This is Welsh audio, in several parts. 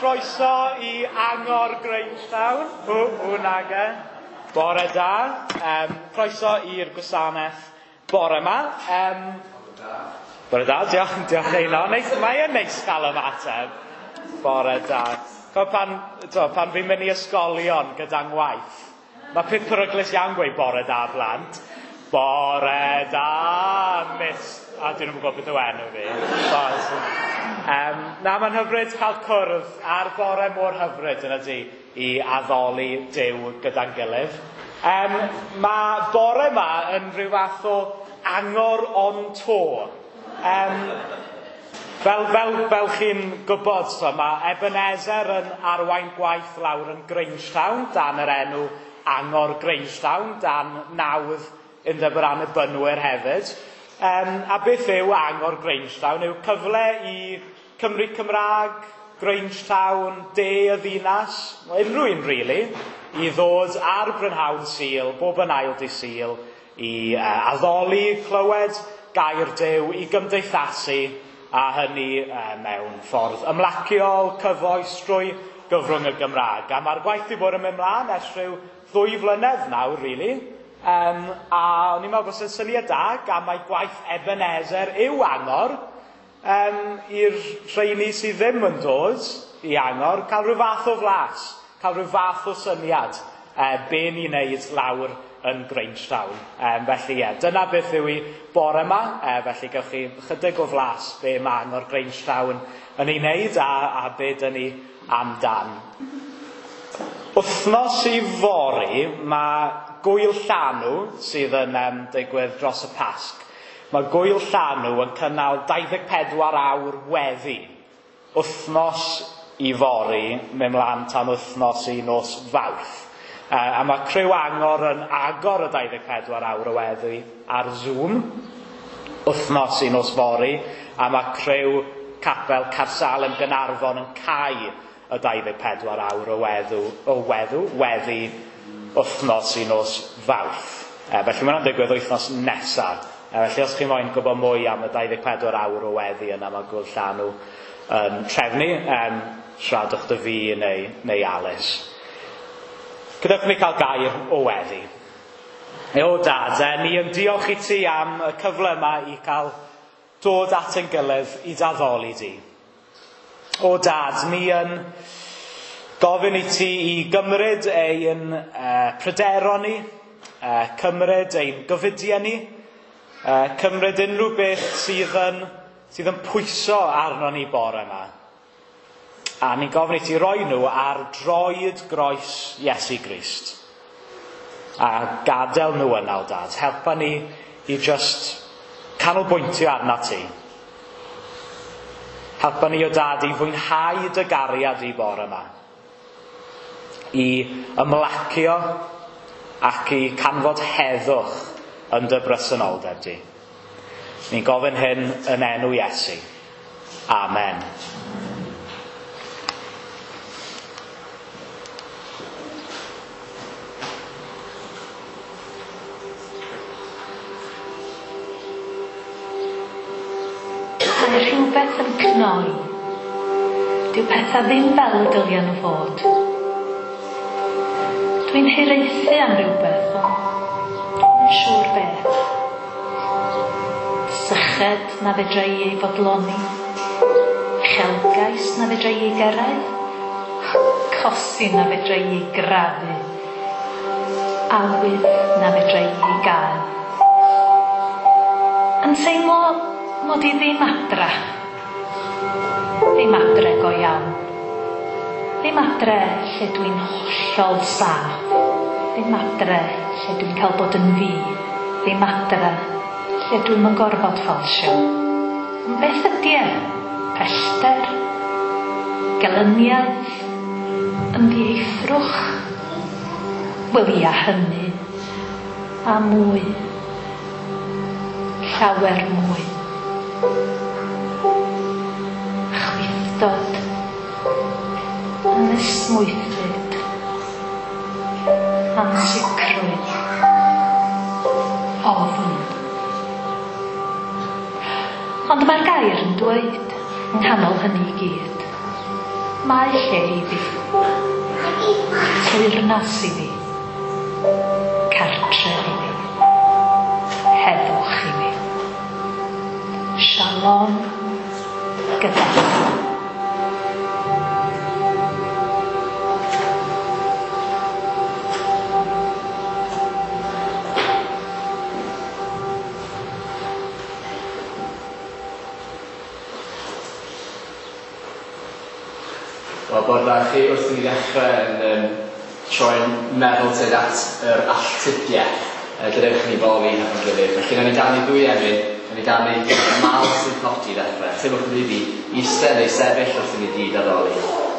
croeso i Angor Grangetown. Hwnna. Bore da. Croeso i'r gwasanaeth bore yma. Bore da, diolch Eilo. Mae yn neis cael ymateb. Bore da. Pan fi'n mynd i ysgolion gyda'n ngwaith, mae peth peryglus iawn gweud bore da blant. Bore da, miss. A dyn nhw'n gwybod beth yw enw fi. Na, mae'n hyfryd cael cwrdd ar bore mor hyfryd yn ydy i addoli Duw gyda'n gilydd. Mae bore yma yn rhyw fath o angor on tour. Fel chi'n gwybod, mae Ebenezer yn arwain gwaith lawr yn Grangetown dan yr enw Angor Grangetown, dan nawdd Undeb yr Annibynwyr hefyd. A beth yw Angor Grangetown? Yw cyfle i Cymru Cymraeg, Grangetown, de y ddinas, unrhyw un rili, i ddod ar Brynhawn Sul, bob yn ail dydd Sul, i addoli, clywed gair Duw, i gymdeithasu, a hynny mewn ffordd ymlaciol, cyfoes trwy gyfrwng y Gymraeg. A mae'r gwaith wedi bod yn mynd mlaen ers rhyw 2 flynedd nawr, rili. A o'n i'n meddwl bod sy'n syniad da, gan mae gwaith Ebenezer yw Angor, i'r rheini sydd ddim yn dod i Angor, cael rhyw fath o flas, cael rhyw fath o syniad be ni'n neud lawr yn Grangetown. Felly, dyna beth yw i bore yma, felly gewch chi chydig o flas be mae Angor Grangetown yn ei wneud a be dyn ni amdan. Wythnos i fori, mae Gwyl Llanw sydd yn digwydd dros y Pasg. Mae Gwyl Llanw yn cynnal 24 awr weddi. Wythnos i fori, mynd mlaen tan wythnos i nos Fawrth. A mae Criw Angor yn agor y 24 awr o weddi ar Zoom, wythnos i nos fori, a mae Criw Capel Carsalen Gaernarfon yn cau y 24 awr o weddi wythnos i nos Fawrth. Felly mae'n digwydd wythnos nesaf. Felly os chi'n moyn gwybod mwy am y 24 awr o weddi yna, mae Gwyl Llanw yn trefnu, siaradwch dy fi neu Alice. Gydwch ni cael gair o weddi. O dad, ni yn diolch i ti am y cyfle yma i cael dod at ein gilydd i daddoli di. O dad, ni yn gofyn i ti i gymryd ein pryderon ni, cymryd ein gofidiau ni, cymryd unrhyw beth sydd yn pwyso arno ni bore yma. A ni'n gofyn i ti roi nhw ar droed groes Iesu Grist. A gadael nhw yna, o dad. Helpa ni i just canolbwyntio arna ti. Helpa ni, o dad, i fwynhau dy gariad i bore yma. I ymlacio ac i canfod heddwch yn dy bresenoldeb di. Ni'n gofyn hyn yn enw Iesu. Amen. Mae rhywbeth yn cnoi. Dyw pethau ddim fel y dylien nhw fod. Dwi'n hiraethu am rhywbeth, ond yn siŵr beth. Syched na fedra i ei fodloni, uchelgais na fedra i ei gyrraedd, cosi na fedra i ei grafu, awydd na fedra i ei gael. Yn teimlo mod i ddim adra. Ddim adre go iawn. Ddim adre lle dwi'n hollol saff. Ddim adre lle dwi'n cael bod yn fi. Ddim adre lle dwi'n yn gorfod ffalsio. Ond beth ydy e? Pellter? Gelyniaeth? Ymdieithrwch? Wel ia hynny. A mwy. Llawer mwy. Chwythdod, ynysmwythyd, ansicrwydd, ofn. Ond mae'r gair yn dweud yng nghanol hynny i gyd, Mae lle i fi. Teyrnas i fi. Cartref i fi. Heddwch i fi. Shalom gyda chi. Wel, bod da chi wrth i ni ddechrau yn troi'n meddwl tuag at yr alltudiau gyda'ch ni boli am yn gilydd. Felly, na ni ganu dwy emyn, na ni ganu mal sy'n codi ddechrau. Teimlwch yn rydw i eistedd neu sefyll wrth i ni gyd addoli.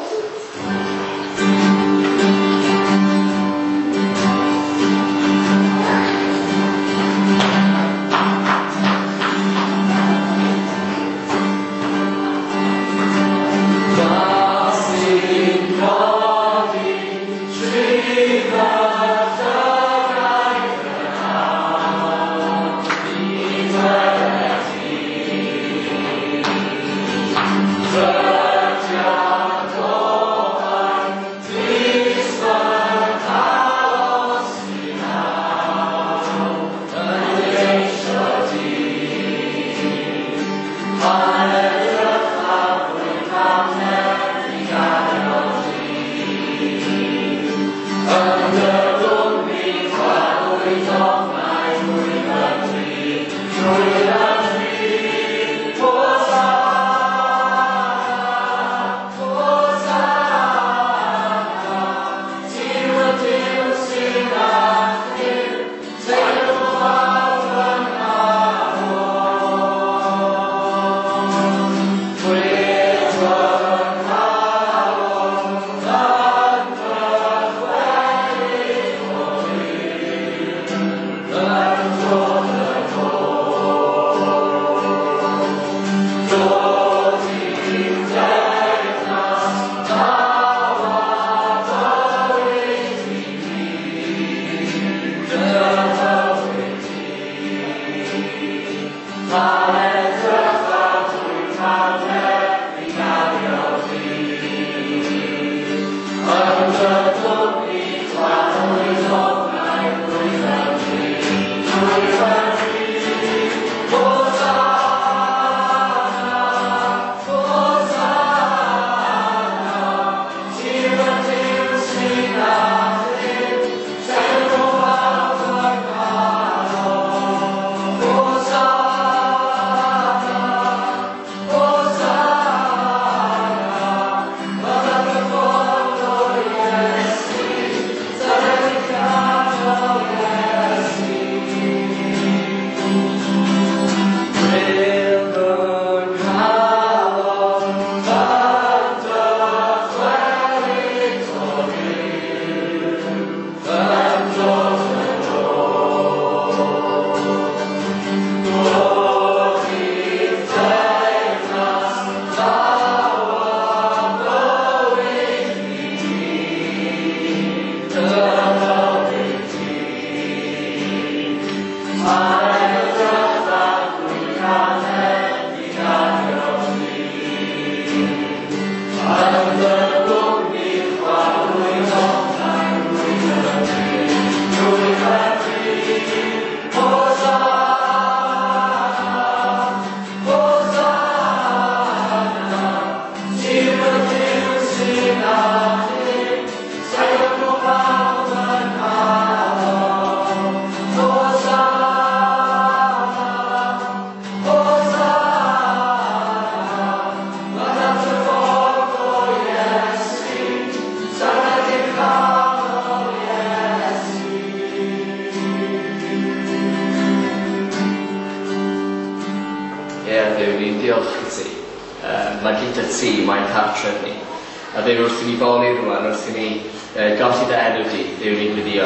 Mae gyda ti, mae'n cartref ni. A Dduw wrth i ni boli rwan, wrth i ni godi dy enw di, Dduw ni'n gwyddio,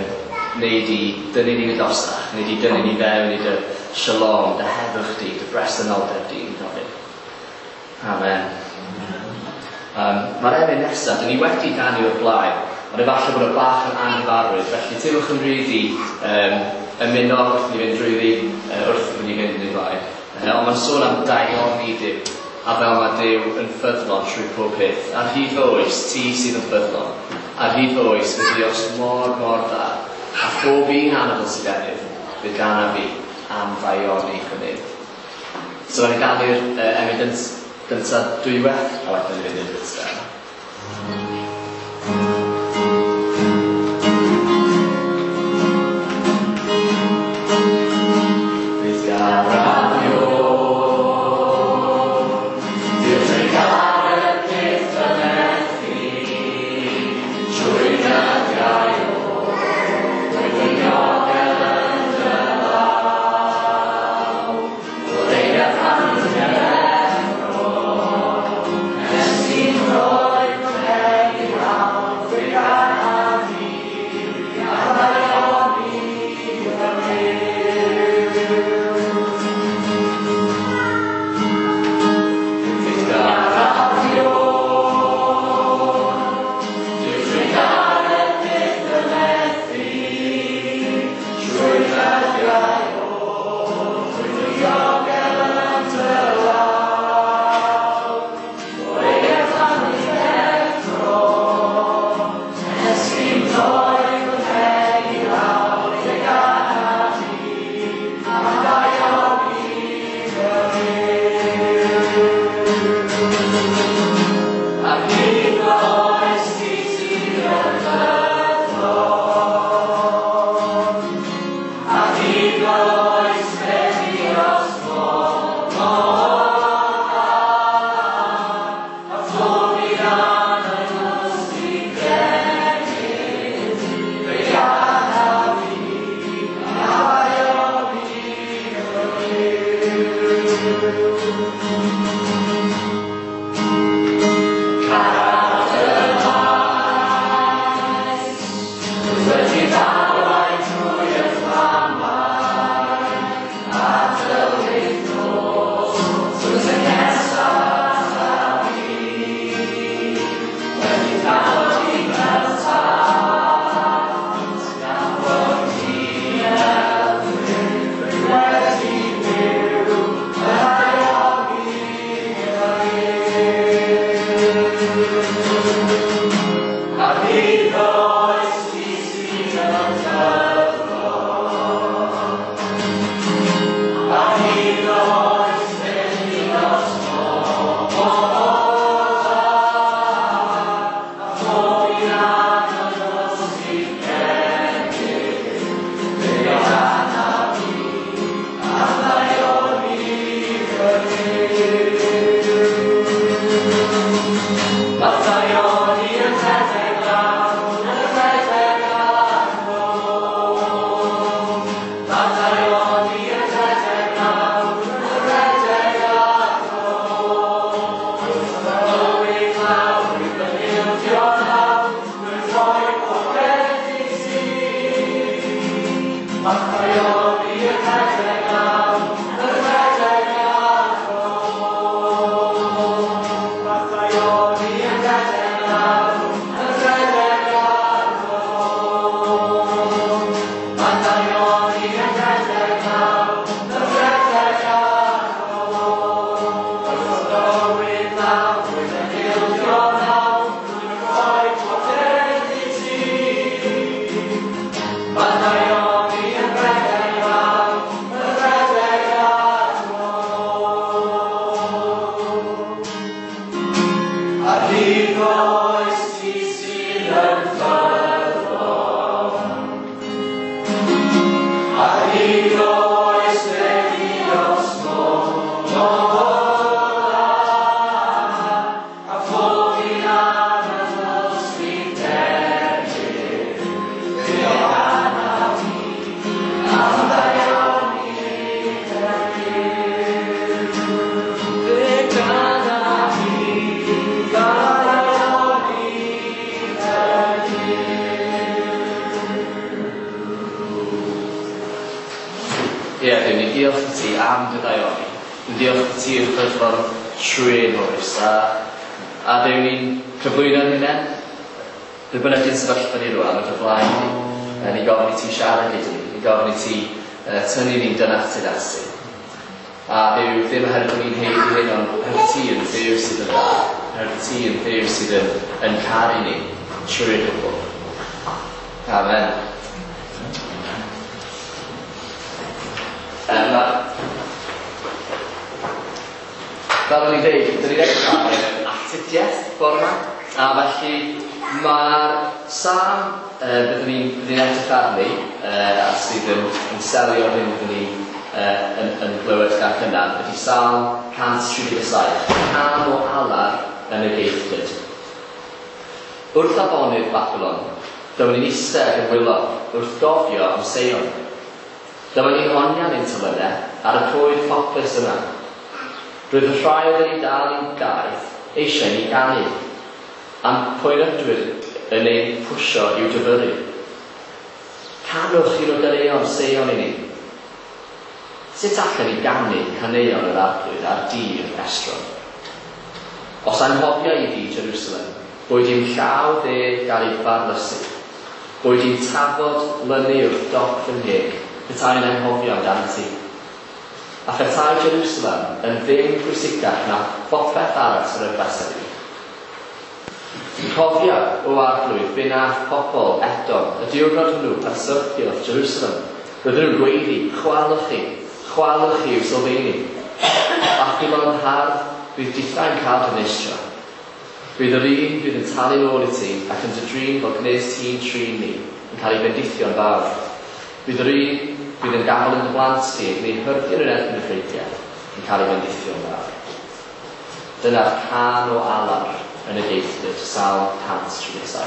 wneud i dynnu ni'n agosach, wneud i dynnu ni fewn i dy shalom, dy heddwch di, dy bresenoldeb di, yn gofyn. Amen. Mae'r emyn nesaf, dyn ni wedi ganu o'r blaen, ond efallai bod y bach yn angyfarwydd, felly teimlwch yn ryddi ymuno wrth ni fynd drwyddi, wrth ni fynd yn ei blaen. Ond mae'n sôn am dau ofni Dduw. a fel mae Duw yn ffyddlon trwy pob peth. Ar hyd fy oes, ti sydd yn ffyddlon. Ar hyd fy oes, fe Dios mor dda, a phob un anadl sydd ennydd, bydd gan a fi am ddaioni chynydd. So rhaid gael evidence gyntaf dwywaith, a wedyn ni fynd i'r gystal. diolch i ti am dy ddaioni. Yn diolch i ti i'r ffyddlon trwy ein oes. A dewn ni'n cyflwyno'n hynny. Bydd bynnag yn sefyllfa ni rwan o'r blaen ni. Ni gofyn i ti siarad gyda ni. Ni gofyn i ti tynnu ni'n dynach ti dasi. A Dduw ddim oherwydd ni'n heiddi hyn, ond oherwydd ti yn Dduw sydd yn dda. Oherwydd ti yn Dduw sydd yn caru ni trwy'r gwbl. Amen. Fel o'n i'n dweud, dyn ni'n edrych am actidiaeth bore yma. A felly mae'r psalm byddwn ni'n edrych arni a sydd yn selio hyn byddwn ni yn glywed gan hynna ydy Psalm 137, Can o Alar yn y Geithglyd. Wrth afonydd Babylon, dyma ni'n eistedd yn wylo wrth gofio am Seion. Dyma ni'n onian ein tylynau ar y coed ffocus yna. Roedd y rhai oedd yn ei dal i'n gaeth eisiau ni ganu, am pwy'n ydwyr yn ei pwysio i'w dyfyru. Canwch un o ganeuon Seion i ni. Sut allan ni ganu caneuon yr arglwydd ar dir estron? Os anghofio i fi Jerusalem, boed i'n llaw dde gael ei farlysu, boed i'n tafod lynu wrth dop fy ngheg, petai'n anghofio amdano ti. A phetai Jerusalem yn ddim pwysicach na phopeth arall yr yblasau ni. Cofia o arglwydd be nath pobl Edom y diwrnod hwnnw pan syrthiodd Jerusalem. Roedden nhw'n gweiddi, chwalwch chi yw sylfaeni. Babylon hardd bydd dithau'n cael dynistio. Bydd yr un bydd yn talu ôl i ti ac yn dydrin fel gwnes ti'n trin ni yn cael ei bendithio'n fawr. Bydd yr un bydd yn gafel yn dy blant ti neu hyrddion yn erbyn y ffreidiau yn cael ei bendithio'n fawr. Dyna'r can o alar yn y Geithglyd, Psalm 137.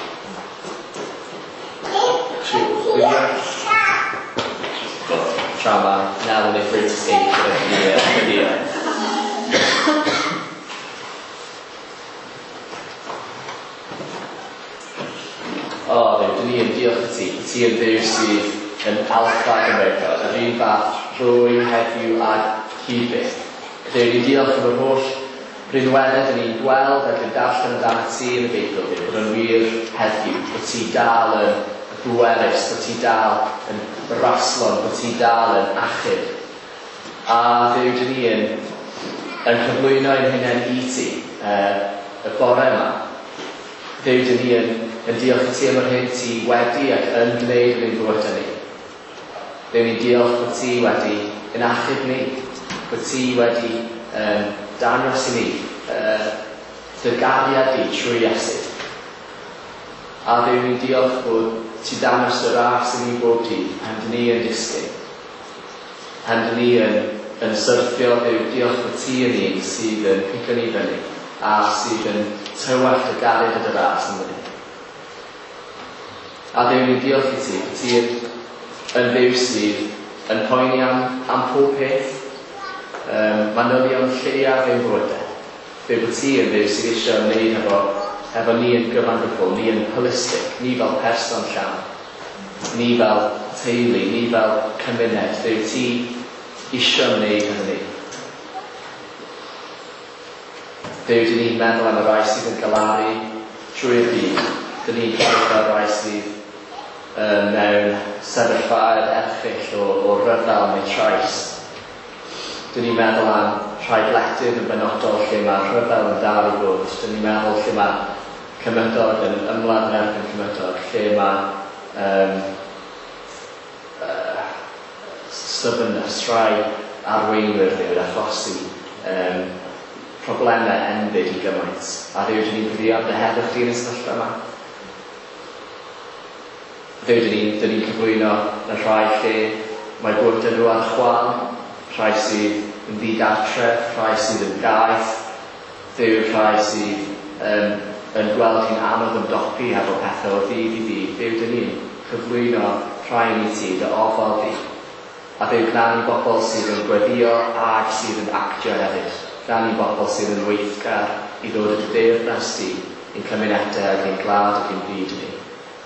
Tra ma nawr yn ei ffrind escape ydy. O, dyn ni yn diolch i ti. Ti yn Dduw sydd yn Alpha and Omega, yr un fath rwy, heddiw a hyd-byth. Dyn ni'n diolch am yr holl rhinweddau dyn ni'n gweld ac yn darllen amdano ti yn y Beibl, bod yn wir heddiw, bod ti dal yn bwerus, bod ti dal yn raslon, bod ti dal yn achub. A Dduw dyn ni yn cyflwyno ein hunain i ti y bore yma. Dduw dyn ni yn diolch i ti am yr hyn ti wedi ac yn gwneud yn ein bywydau ni. Dduw ni'n diolch bod ti wedi yn achub ni, bod ti wedi dangos i ni dy gariad di trwy Iesu. A Dduw ni'n diolch bod ti dangos y ras i ni bob dydd pan dyn ni yn disgyn. Pan dyn ni yn syrthio, Dduw, diolch bod ti yn un sydd yn pigo ni fyny a sydd yn tywallt y gariad y dy ras yn fyny. A Dduw ni'n diolch i ti, bod ti yn Dduw sydd yn poeni am pob peth, manylion lleiaf ein bywydau. Fe bod ti yn Dduw sydd eisiau ymwneud efo ni yn gyfan gwbl, ni yn holistic, ni fel person llawn, ni fel teulu, ni fel cymuned. Dduw ti eisiau ymwneud hynny. Dduw, dyn ni'n meddwl am y rai sydd yn galaru trwy'r byd. Dyn ni'n cael y rai sydd mewn sefyllfaoedd erchyll o rhyfel neu trais. Dyn ni'n meddwl am rhai gwledydd yn benodol lle mae rhyfel yn dal i bod. Dyn ni'n meddwl lle mae cymydog yn ymlaen yn erbyn cymydog, lle mae stubbornness, rhai arweinwyr yn achosi problemau enbyd i gymaint. A Dduw, dyn ni'n cofio am dy heddwch di yn y sefyllfa yma. Dduw, dyn ni'n cyflwyno y rhai lle mae bwyd yn nhw ar chwal, rhai sydd yn ddigartref, rhai sydd yn gaeth. Dduw, rhai sydd yn gweld hi'n anodd ymdopi efo pethau o ddydd i ddydd. Dduw, dyn ni'n cyflwyno rhai ni ti, dy ofal di. A Dduw, gna ni bobl sydd yn gweddio ac sydd yn actio hefyd. Gna ni bobl sydd yn weithgar i ddod y deyrnas di i'n cymunedau ac i'n glad ac i'n byd ni.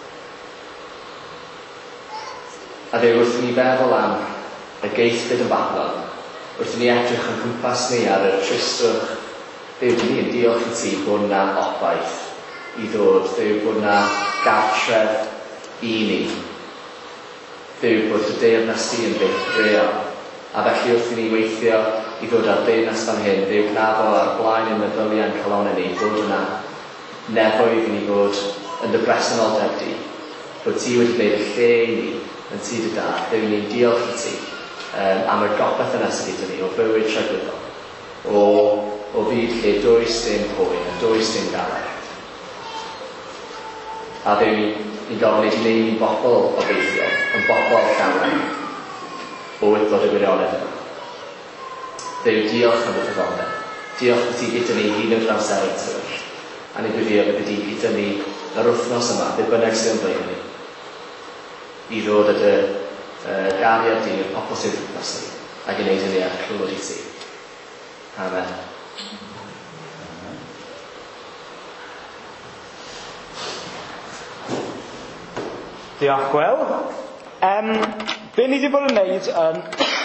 A Dduw, wrth ni feddwl am y Geithglyd yn Babylon, wrth ni edrych yn cwmpas ni ar y tristwch, Dduw, dyn ni'n diolch i ti bod yna obaith i ddod. Dduw, bod yna gartref i ni. Dduw, bod y deyrnas ti yn byth real. A felly wrth i ni weithio i ddod ar deyrnas fan hyn, fe wnafo ar blaen y meddyliau'n calon ni, bod yna nefoedd i ni bod yn dy bresenoldeb di, bod ti wedi gwneud y lle i ni yn tŷ dy dad, fe ni'n diolch i ti am y gopeth yna sydd gyda ni o bywyd tragwyddol, o fyd lle does dim poen, a does dim galed. A fe ni'n gofyn i ti neud ni'n bobl o beithio, yn bobl llawer, o wybod y gwirionedd yma. Fe diolch am y dyfodau. Diolch bod ti gyda ni hyn o'r amser yn tywyll. A ni gwyddio bod ti gyda ni yr wythnos yma, be bynnag sydd yn blaen ni, i ddod at y gariad di, y pobl sydd yn dros ni, a gwneud hynny a clywed i ti. Amen. Diolch, Gwyl. Be ni wedi bod yn neud yn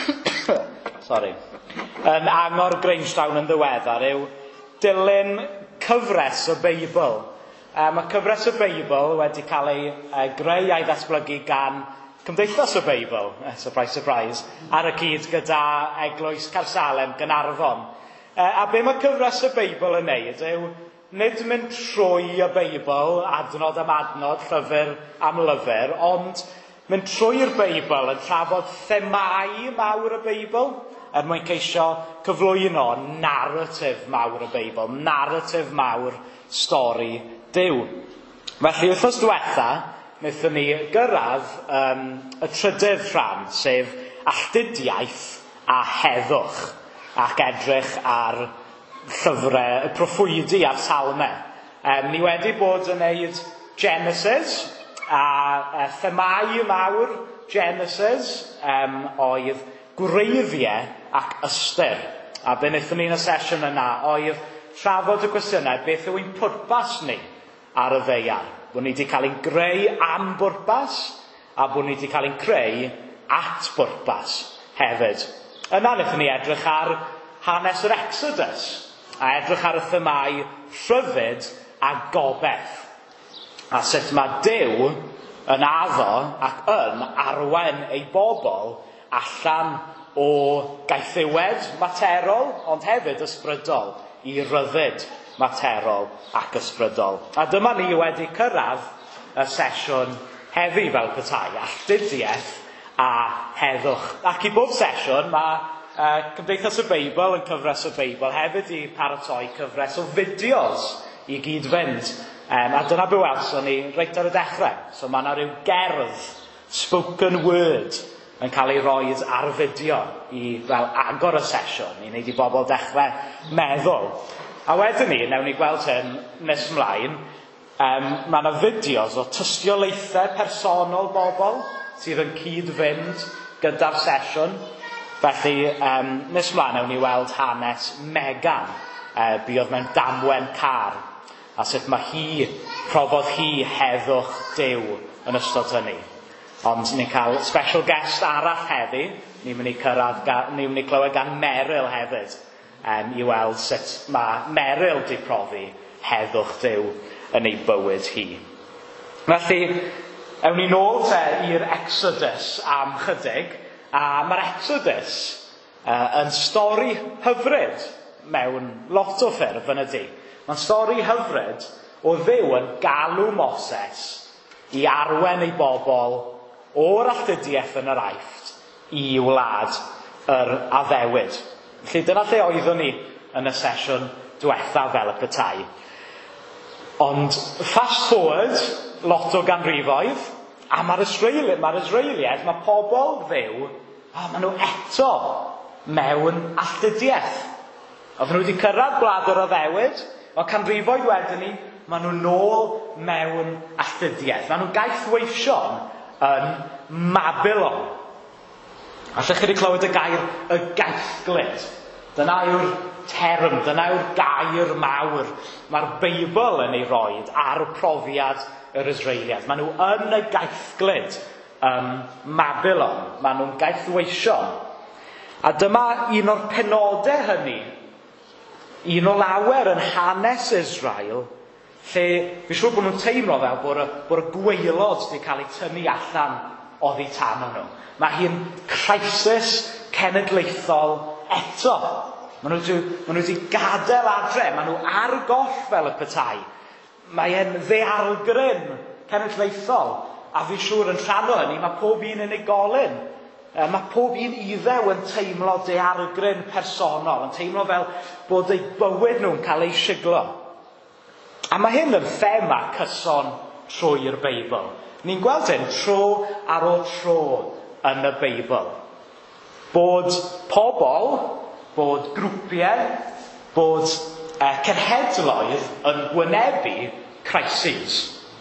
yn Angor Grangestown yn ddiweddar yw dilyn cyfres y Beibl. Mae cyfres y Beibl wedi cael ei greu a'i ddatblygu gan Cymdeithas y Beibl, surprise, surprise, ar y cyd gyda Eglwys Caersalem, Gaernarfon. A be mae cyfres y Beibl yn neud yw nid mynd trwy y Beibl, adnod am adnod, llyfr am lyfr, ond mynd trwy'r Beibl yn trafod themau mawr y Beibl, mwyn ceisio cyflwyno naratif mawr y Beibl, naratif mawr stori Duw. Felly, wythnos diwetha, wnaethon ni gyrraedd y trydydd rhan, sef alltudiaeth a heddwch, ac edrych ar llyfrau, y proffwydi a'r salmau. Ni wedi bod yn neud Genesis, a themau mawr Genesis oedd gwreiddiau ac ystyr. A be wnaethon ni yn y sesiwn yna oedd trafod y gwestiynau beth yw ein pwrpas ni ar y ddeiar. Bod ni wedi cael ein greu am bwrpas a bod ni wedi cael ein creu at bwrpas hefyd. Yna wnaethon ni edrych ar hanes yr Exodus a edrych ar y themau rhyddid a gobeth. A sut mae Duw yn addo ac yn arwain ei bobl allan o gaethiwed materol, ond hefyd ysbrydol, i ryddid materol ac ysbrydol. A dyma ni wedi cyrraedd y sesiwn heddi fel petai, alltudiaeth a heddwch. Ac i bob sesiwn mae Cymdeithas y Beibl yn cyfres y Beibl hefyd i paratoi cyfres o fideos i gyd fynd. A dyna be welson ni reit ar y dechrau. So mae yna rhyw gerdd, spoken word, yn cael ei roi ar fideo i fel agor y sesiwn, i wneud i bobl dechrau meddwl. A wedyn ni, newn ni gweld hyn nes ymlaen, mae yna fideos o tystiolaethau personol bobl sydd yn cyd-fynd gyda'r sesiwn. Felly, nes ymlaen newn ni weld hanes Megan, buodd mewn damwen car, a sut mae profodd hi heddwch Duw yn ystod hynny. Ond ni'n cael special guest arall heddi, ni'n mynd i clywed gan Meryl hefyd, i weld sut mae Meryl di profi heddwch Duw yn ei bywyd hi. Felly, ewn ni nôl i'r Exodus am chydig, a mae'r Exodus yn stori hyfryd mewn lot o ffyrdd yn ydy. Mae'n stori hyfryd o Dduw yn galw Moses i arwain ei bobl o'r alltudiaeth yn yr Aifft i wlad yr addewid. Felly dyna lle oeddwn ni yn y sesiwn diwetha fel y petai. Ond fast forward, lot o ganrifoedd, a mae'r Israeliaid, mae pobl Dduw, maen nhw eto mewn alltudiaeth. Oedd nhw wedi cyrraedd gwlad yr addewid, o canrifoedd wedyn ni, maen nhw nôl mewn alltudiaeth. Maen nhw'n gaethweision yn Mabilon. Allech chi wedi clywed y gair y gaethglyd. Dyna yw'r term, dyna yw'r gair mawr. Mae'r Beibl yn ei roed ar y profiad yr Israeliaid. Maen nhw yn y gaethglyd Mabilon. Maen nhw'n gaethweision. A dyma un o'r penodau hynny, un o lawer yn hanes Israel, lle fi siŵr bod nhw'n teimlo fel bod y gwaelod wedi cael ei tynnu allan oddi tan nhw. Mae hi'n crisis cenedlaethol eto. Maen nhw wedi gadael adre, maen nhw ar goll fel y petai. Mae e'n ddealgryn cenedlaethol, a fi siŵr yn rhan o hynny, mae pob un unigolyn. Mae pob un iddew yn teimlo deargryn personol, yn teimlo fel bod eu bywyd nhw'n cael eu siglo. A mae hyn yn thema cyson trwy'r Beibl. Ni'n gweld hyn tro ar ôl tro yn y Beibl. Bod pobl, bod grwpiau, bod cenhedloedd yn gwynebu crises.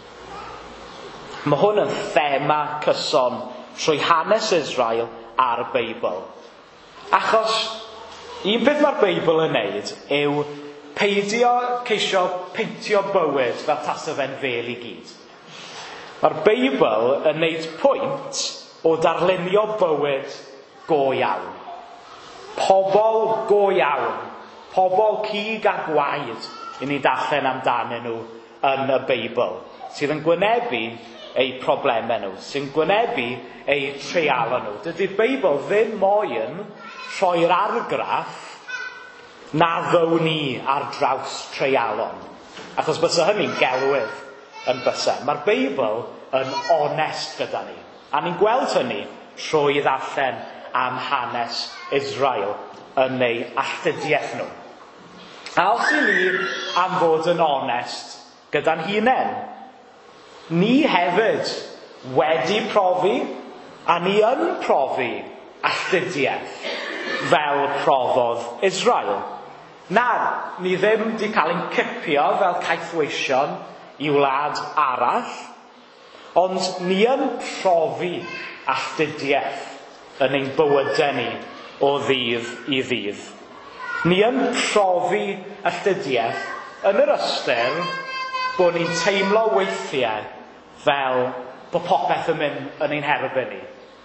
Mae hwn yn thema cyson trwy hanes Israel a'r Beibl. Achos un peth mae'r Beibl yn neud yw peidio ceisio peintio bywyd fel tasa fe'n fel i gyd. Mae'r Beibl yn neud pwynt o darlunio bywyd go iawn. Pobl go iawn. Pobl cig a gwaed i ni darllen amdanyn nhw yn y Beibl, sydd yn gwynebu eu problemau nhw, sy'n gwynebu eu treialon nhw. Dydy'r Beibl ddim moyn rhoi'r argraff na ddown ni ar draws treialon. Achos bysa hynny'n gelwydd yn bysa. Mae'r Beibl yn onest gyda ni. A ni'n gweld hynny trwy ddarllen am hanes Israel yn eu alltudiaeth nhw. A os i ni am fod yn onest gyda'n hunain, ni hefyd wedi profi a ni yn profi alltudiaeth fel profodd Israel. Na, ni ddim wedi cael ein cipio fel caethweision i wlad arall, ond ni yn profi alltudiaeth yn ein bywydau ni o ddydd i ddydd. Ni yn profi alltudiaeth yn yr ystyr bod ni'n teimlo weithiau fel bod popeth yn mynd yn ein herbyn ni.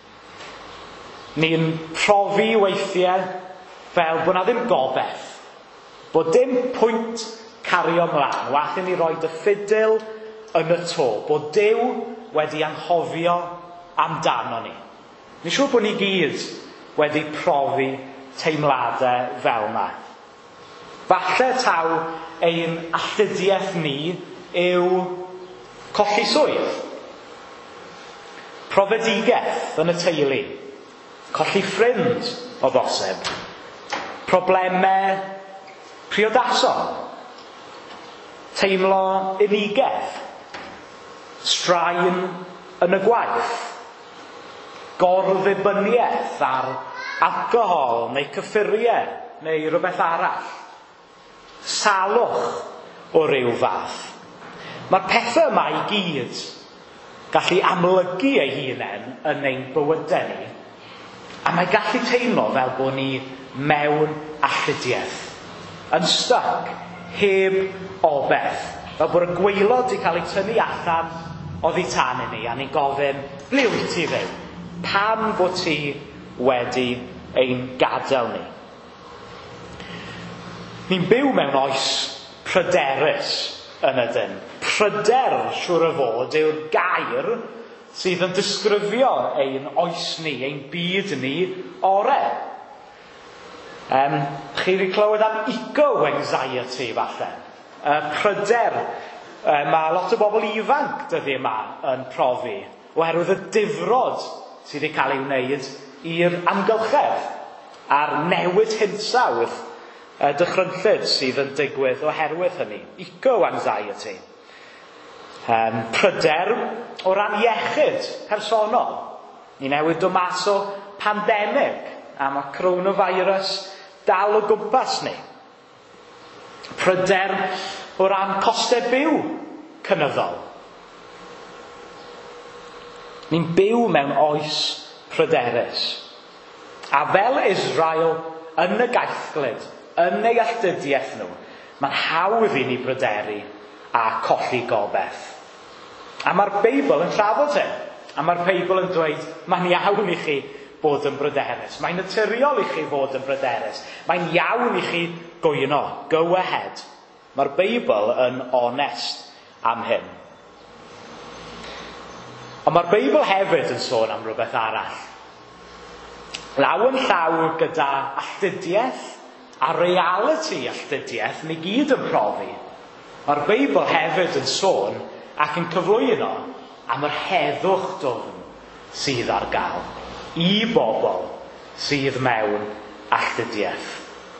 Ni'n profi weithiau fel bod na ddim gobeth, bod dim pwynt cario mlaen, wath i ni roi dy ffidil yn y to, bod Duw wedi anghofio amdano ni. Ni'n siŵr bod ni gyd wedi profi teimladau fel yna. Falle taw ein alltudiaeth ni yw colli swydd, profedigeth yn y teulu, colli ffrind o bosib, problemau priodasol, teimlo unigedd, straen yn y gwaith, gorddibyniaeth ar alcohol neu cyffuriau neu rhywbeth arall, salwch o ryw fath. Mae'r pethau yma i gyd gallu amlygu ei hunain yn ein bywydau ni, a mae gallu teimlo fel bod ni mewn alltudiaeth, yn styc, heb obeth, fel bod y gwaelod wedi cael ei tynnu allan oddi tan i ni, a ni'n gofyn, ble wyt ti Dduw? Pam bod ti wedi ein gadael ni? Ni'n byw mewn oes pryderus yn ydyn. Pryder, siŵr o fod, yw'r gair sydd yn disgrifio ein oes ni, ein byd ni ore. Chi wedi clywed am eco-anxiety falle. Pryder, mae lot o bobl ifanc dyddi yma yn profi, oherwydd y difrod sydd wedi cael ei wneud i'r amgylchedd a'r newid hinsawdd dychrynllyd sydd yn digwydd oherwydd hynny. Eco-anxiety. Pryder o ran iechyd personol. Ni newid dod mas o pandemig a mae coronavirus dal o gwmpas ni. Pryder o ran costau byw cynyddol. Ni'n byw mewn oes pryderus. A fel Israel yn y gaethglyd, yn ei alltudiaeth nhw, mae'n hawdd i ni bryderu a colli gobeth. A mae'r Beibl yn trafod hyn. A mae'r Beibl yn dweud, mae'n iawn i chi bod yn bryderus. Mae'n naturiol i chi fod yn bryderus. Mae'n iawn i chi gwyno. Go ahead. Mae'r Beibl yn onest am hyn. Ond mae'r Beibl hefyd yn sôn am rhywbeth arall. Law yn llaw gyda alltudiaeth a reality alltudiaeth ni gyd yn profi. Mae'r Beibl hefyd yn sôn ac yn cyflwyno am yr heddwch dwfn sydd ar gael i bobl sydd mewn alltudiaeth.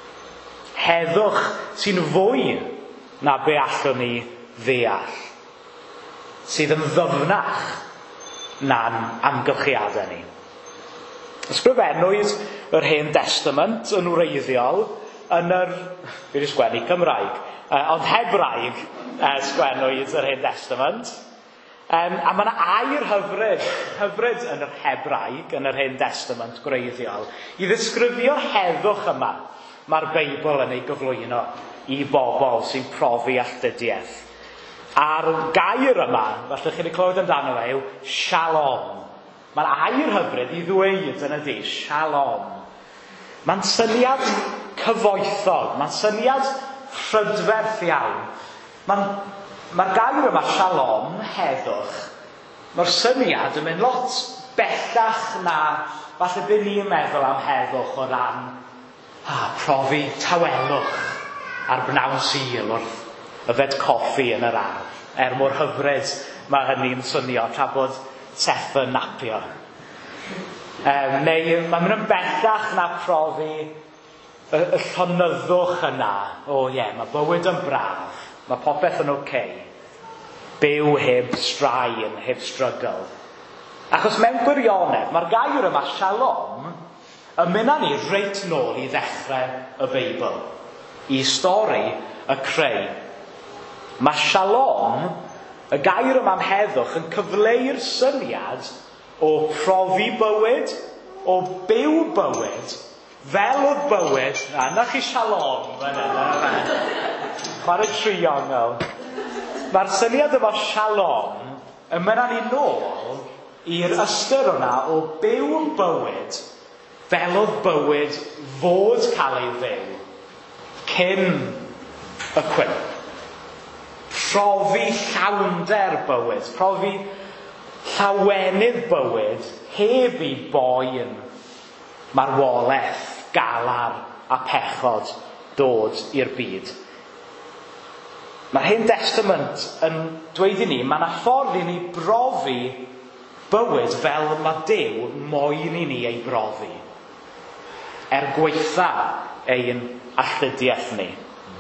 Heddwch sy'n fwy na be allwn ni ddeall, sydd yn ddyfnach na'n amgylchiadau ni. Ysgrifennwyd yr Hen Testament yn wreiddiol yn fi wedi sgwennu Cymraeg, ond Hebraeg sgwennwyd yr Hen Testament. A mae yna air hyfryd yn yr Hebraeg, yn yr Hen Testament gwreiddiol, i ddisgrifio'r heddwch yma mae'r Beibl yn ei gyflwyno i bobl sy'n profi alltudiaeth. A'r gair yma, felly chi wedi clywed amdano fe, yw shalom. Mae'n air hyfryd i ddweud yn ydi, shalom. Mae'n syniad cyfoethog, mae'n syniad rhydferth iawn. Mae'r gair yma, shalom, heddwch, mae'r syniad yn mynd lot bellach na falle be ni'n meddwl am heddwch o ran profi tawelwch ar bnawn Sul wrth yfed coffi yn yr ardd. Mor hyfryd mae hynny'n swnio tra bod Seth yn napio. Neu mae'n mynd yn bellach na profi y llonyddwch yna. Mae bywyd yn braf, mae popeth yn oce. Byw heb straen, heb strygl. Achos mewn gwirionedd, mae'r gair yma shalom yn mynd â ni reit nôl i ddechrau y Beibl, i stori y creu. Mae shalom, y gair yma am heddwch, yn cyfleu'r syniad o profi bywyd, o byw bywyd, fel oedd bywyd. Yna chi shalom. Chwarae triongl. Mae'r syniad yma shalom yn mynd â ni nôl i'r ystyr yna o byw bywyd fel oedd bywyd fod cael ei fyw cyn y cwymp. Profi llawnder bywyd, profi llawenydd bywyd heb i boen marwolaeth, galar a pechod dod i'r byd. Mae'r Hen Testament yn dweud i ni, mae yna ffordd i ni brofi bywyd fel mae Duw moyn i ni ei brofi, gweitha ein alltudiaeth ni.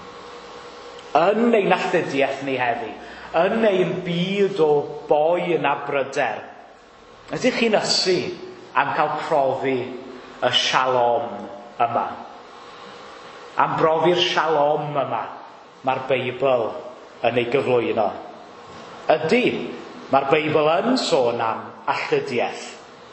Yn ein alltudiaeth ni heddi, yn ein byd o boen a bryder, ydych chi'n ysu am cael profi y shalom yma? Am brofi'r shalom yma mae'r Beibl yn ei gyflwyno. Ydy, mae'r Beibl yn sôn am alltudiaeth.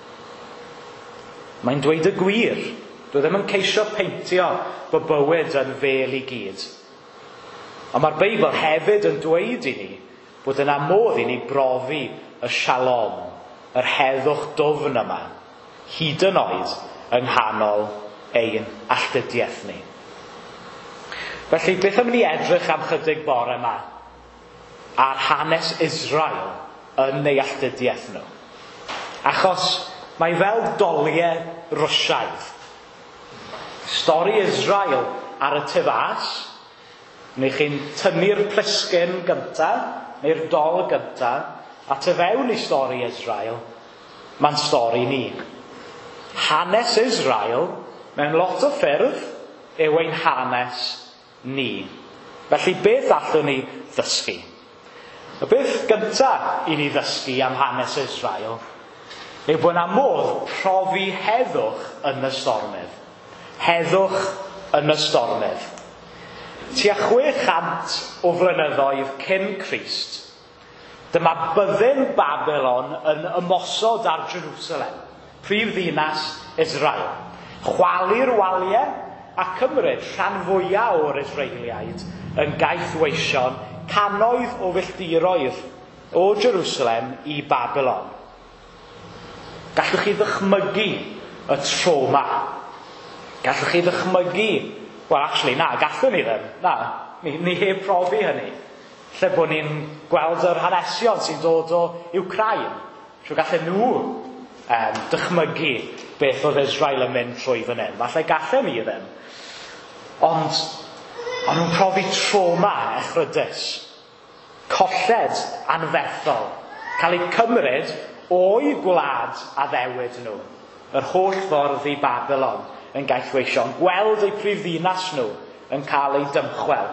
Mae'n dweud y gwir. Dwi ddim yn ceisio peintio bod bywyd yn fel i gyd. Ond mae'r Beibl hefyd yn dweud i ni bod yna modd i ni brofi y shalom, yr heddwch dwfn yma, hyd yn oed yng nghanol ein alltudiaeth ni. Felly, beth am ni edrych am chydig bore yma ar hanes Israel yn ei alltudiaeth nhw? Achos mae fel doliau Rwsiaidd. Stori Israel ar y tu fas, neu chi'n tynnu'r plisgyn gyntaf, neu'r dol gyntaf, a tu fewn i stori Israel, mae'n stori ni. Hanes Israel, mewn lot o ffyrdd, yw ein hanes ni. Felly beth allwn ni ddysgu? Y beth gyntaf i ni ddysgu am hanes Israel yw bod yna modd profi heddwch yn y stormydd. Heddwch yn y stormydd. Tua 600 o flynyddoedd cyn Crist, dyma byddin Babylon yn ymosod ar Jerusalem, prif ddinas Israel, chwalu'r waliau a cymryd rhan fwyaf o'r Israeliaid yn gaethweision cannoedd o filltiroedd o Jerusalem i Babylon. Gallwch chi ddychmygu y trauma. Gallwch chi ddychmygu, gallwn ni ddim. Ni heb profi hynny. Lle bod ni'n gweld yr hanesion sy'n dod o Ukraine. Trwy gallu nhw dychmygu beth oedd Israel yn mynd trwy fan hyn. Falle gallen ni ddim. Ond nhw'n profi trauma echrydus. Colled anferthol. Cael ei cymryd o'i gwlad a ddewyd nhw. Yr holl ffordd i Babylon yn gaethweision. Gweld eu prifddinas nhw yn cael ei dymchwel.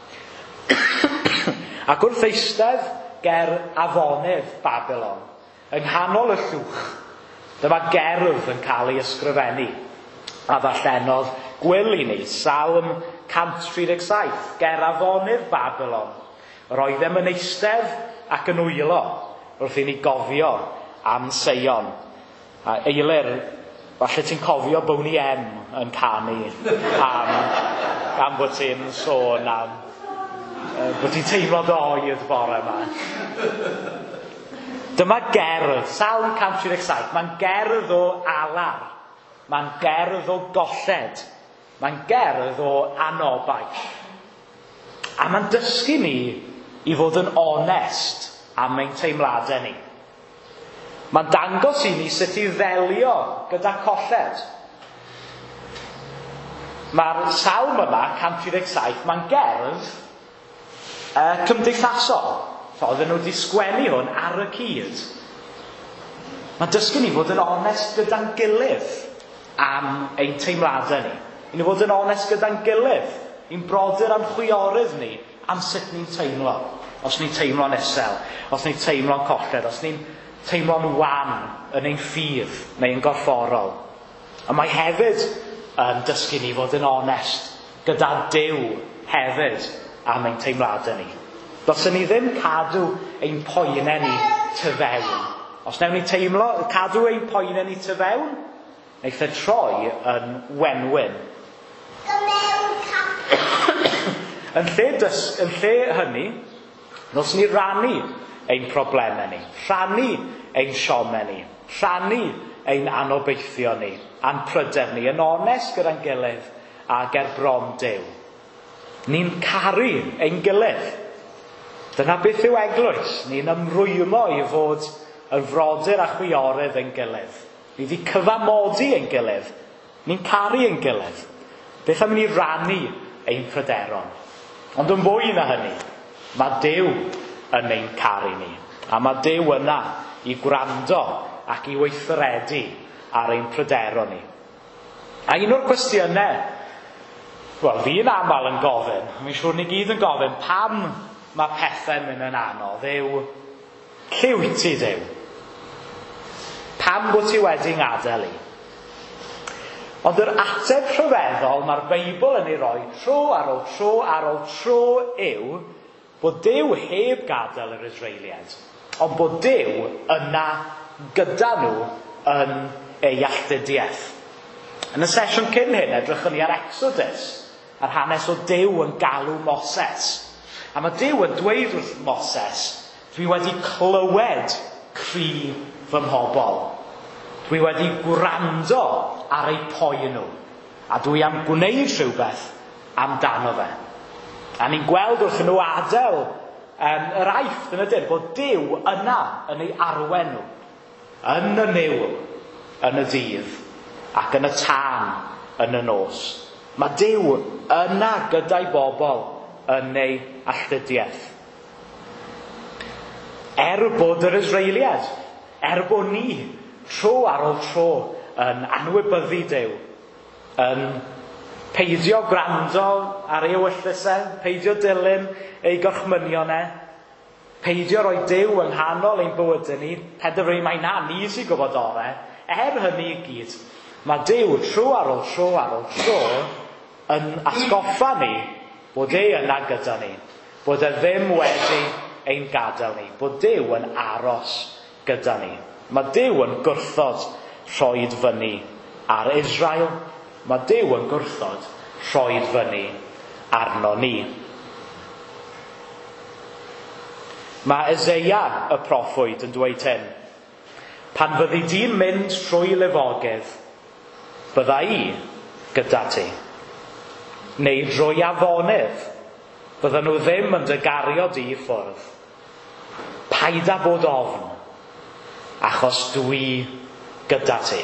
Ac wrth eistedd ger afonydd Babylon, yng nghanol y llwch, dyma gerdd yn cael ei ysgrifennu. A ddarllenodd Gwyl i ni, Salm 137, ger afonydd Babylon. Roeddem yn eistedd ac yn wylo wrth i ni gofio am Seion. A Eilir, falle ti'n cofio Boney M yn canu am bod ti'n sôn am bod ti'n teimlo dy oed bore yma. Dyma gerdd, Salm 137, mae'n gerdd o alar, mae'n gerdd o golled, mae'n gerdd o anobaith. A mae'n dysgu ni i fod yn onest am ein teimladau ni. Mae'n dangos i ni sut i ddelio gyda colled. Mae'r salm yma, 137, mae'n gerdd cymdeithasol. Oedden nhw wedi sgwennu hwn ar y cyd. Mae'n dysgu ni fod yn onest gyda'n gilydd am ein teimladau ni. I ni fod yn onest gyda'n gilydd, i'n brodyr a'n chwiorydd ni am sut ni'n teimlo. Os ni'n teimlo'n isel, os ni'n teimlo'n colled, os ni'n teimlo'n wan yn ein ffydd neu yn gorfforol. A mae hefyd yn dysgu ni fod yn onest gyda Duw hefyd am ein teimladau ni. Dylsen ni ddim cadw ein poenau ni tu fewn. Os newn ni teimlo, cadw ein poenau ni tu fewn, neith e troi yn wenwyn. Yn lle hynny, dylsen ni rannu ein problemau ni, rhannu ein siomau ni, rhannu ein anobeithio ni, a'n pryder ni, yn onest gyda'n gilydd a ger bron Duw. Ni'n caru ein gilydd. Dyna beth yw eglwys. Ni'n ymrwymo i fod yn frodyr a chwiorydd ein gilydd. Ni wedi cyfamodi ein gilydd. Ni'n caru ein gilydd. Beth am ni rannu ein pryderon. Ond yn fwy na hynny, mae Duw yn ein caru ni. A mae Duw yna i gwrando ac i weithredu ar ein pryderon ni. A un o'r cwestiynau, wel, fi'n aml yn gofyn, mi'n siŵr ni gyd yn gofyn, pam mae pethau'n mynd yn anodd, lle wyt ti, Duw? Pam bod ti wedi'n gadael i? Ond yr ateb rhyfeddol mae'r Beibl yn ei roi tro ar ôl tro ar ôl tro yw bod Duw heb gadael yr Israeliad, ond bod Duw yna gyda nhw yn ei alltudiaeth. Yn y sesiwn cyn hyn, edrychwn ni ar Exodus, ar hanes o Duw yn galw Moses. A mae Duw yn dweud wrth Moses, dwi wedi clywed cri fy mhobol. Dwi wedi gwrando ar eu poen nhw. A dwi am gwneud rhywbeth amdano fe. A ni'n gweld wrth nhw adael yr aifft yn y dyn, bod Duw yna yn ei arwen nhw. Yn y niwl, yn y dydd, ac yn y tân, yn y nos. Mae Duw yna gyda'i bobl yn ei alltudiaeth. Bod yr Israeliad, bod ni tro ar ôl tro yn anwybyddu Duw, yn peidio gwrando ar ei ewyllysau, peidio dilyn ei gorchmynion peidio roi Duw yng nghanol ein bywydau ni, penderfynu mae na ni sy'n gwybod ore. Hynny i gyd, mae Duw tro ar ôl tro ar ôl tro yn atgoffa ni bod yna gyda ni, bod ddim wedi ein gadael ni, bod Duw yn aros gyda ni. Mae Duw yn gwrthod rhoid fyny ar Israel, mae Duw yn gwrthod rhoid fyny arno ni. Mae Eseia y proffwyd yn dweud hyn, pan fyddi di'n mynd trwy lefogydd, bydda i gyda ti. Neu drwy afonydd, bydden nhw ddim yn dy gario di i ffwrdd. Paid â bod ofn, achos dwi gyda ti.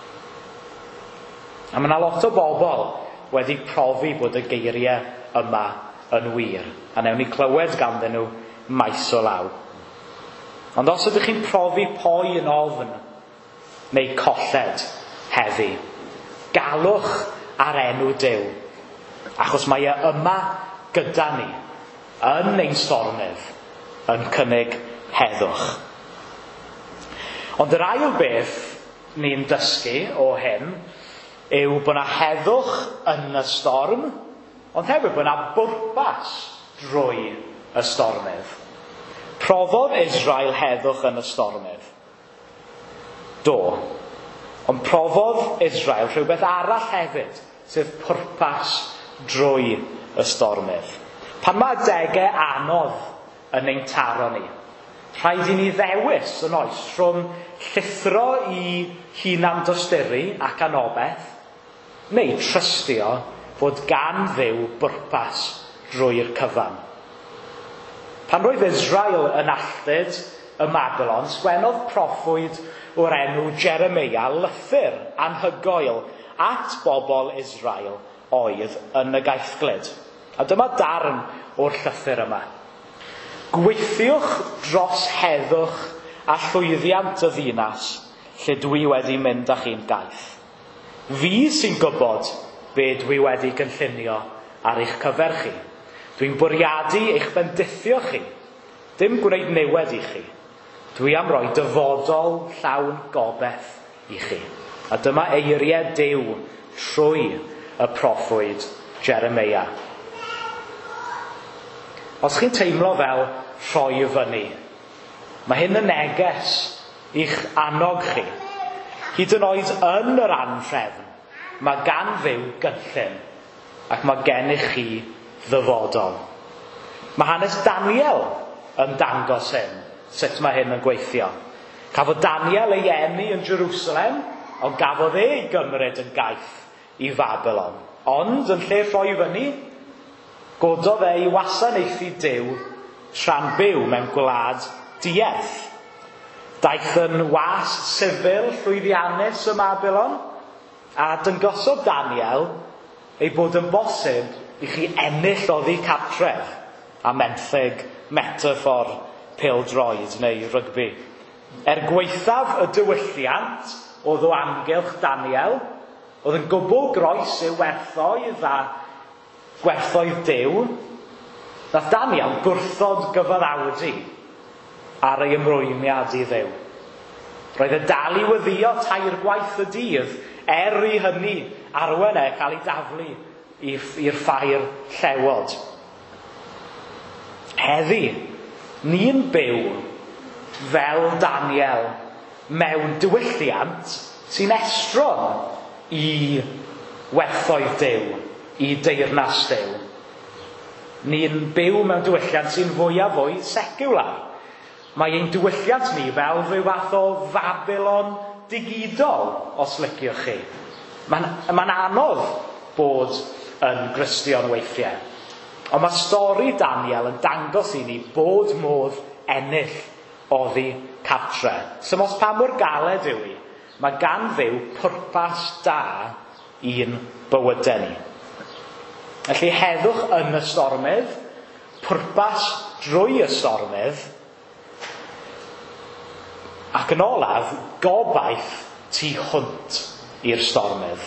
A mae yna lot o bobl wedi profi bod y geiriau yma yn wir. A newn ni clywed ganddyn nhw maes o law. Ond os ydych chi'n profi poi yn ofn neu colled heddi, galwch ar enw Duw, achos mae e yma gyda ni yn ein stormydd yn cynnig heddwch. Ond yr ail beth ni'n dysgu o hyn yw bod yna heddwch yn y storm, ond hefyd bod yna bwrpas drwy y stormydd. Profodd Israel heddwch yn y stormydd? Do. Ond profodd Israel rhywbeth arall hefyd, sef pwrpas drwy y stormydd. Pan mae adegau anodd yn ein taro ni, rhaid i ni ddewis yn oes rhwng llithro i hunan dosturi ac anobeth, neu trystio fod gan Dduw bwrpas drwy'r cyfan. Pan roedd Israel yn alltud y Mabolon, sgwennodd proffwyd o'r enw Jeremia lythyr anhygoel at bobl Israel oedd yn y gaethglyd. A dyma darn o'r llythyr yma. Gweithiwch dros heddwch a llwyddiant y ddinas lle dwi wedi mynd â chi'n gaeth. Fi sy'n gwybod be dwi wedi gynllunio ar eich cyfer chi. Dwi'n bwriadu eich bendithio chi, dim gwneud niwed i chi. Dwi am roi dyfodol llawn gobeth i chi. A dyma eiriau Duw trwy y proffwyd Jeremia. Os chi'n teimlo fel rhoi fyny, mae hyn yn neges i'ch annog chi. Hyd yn oed yn yr anhrefn, mae gan Dduw gynllun ac mae gennych chi ddyfodol. Mae hanes Daniel yn dangos hyn, sut mae hyn yn gweithio. Cafodd Daniel ei eni yn Jerusalem, ond gafodd ei gymryd yn gaeth i Babylon. Ond yn lle rhoi fyny, gododd ei wasanaethu Duw tra'n byw mewn gwlad dieth. Daeth yn was sifil llwyddiannus y Babylon, a dyngosodd Daniel ei bod yn bosib i chi ennill oddi cartref a menthyg metafor pêl-droed neu rygbi. Gweithaf y diwylliant oedd o amgylch Daniel, oedd yn gwbl groes i'w werthoedd a gwerthoedd Duw, nath Daniel gwrthod gyfaddawdi ar ei ymrwymiad i Dduw. Roedd y dal i weddio tair gwaith y dydd, i hynny arwen cael ei daflu i'r ffair llewod. Heddi, ni'n byw fel Daniel mewn diwylliant sy'n estron i werthoedd Duw, i deyrnas Duw. Ni'n byw mewn diwylliant sy'n fwy a fwy seciwlar. Mae ein diwylliant ni fel rhyw fath o Babylon digidol, os liciwch chi. Mae'n anodd bod yn Gristion weithiau. Ond mae stori Daniel yn dangos i ni bod modd ennill oddi cartre. Symos pa mor galed yw hi, mae gan Dduw pwrpas da i'n bywydau ni. Felly heddwch yn y stormydd, pwrpas drwy y stormydd, ac yn olaf, gobaith tu hwnt i'r stormydd.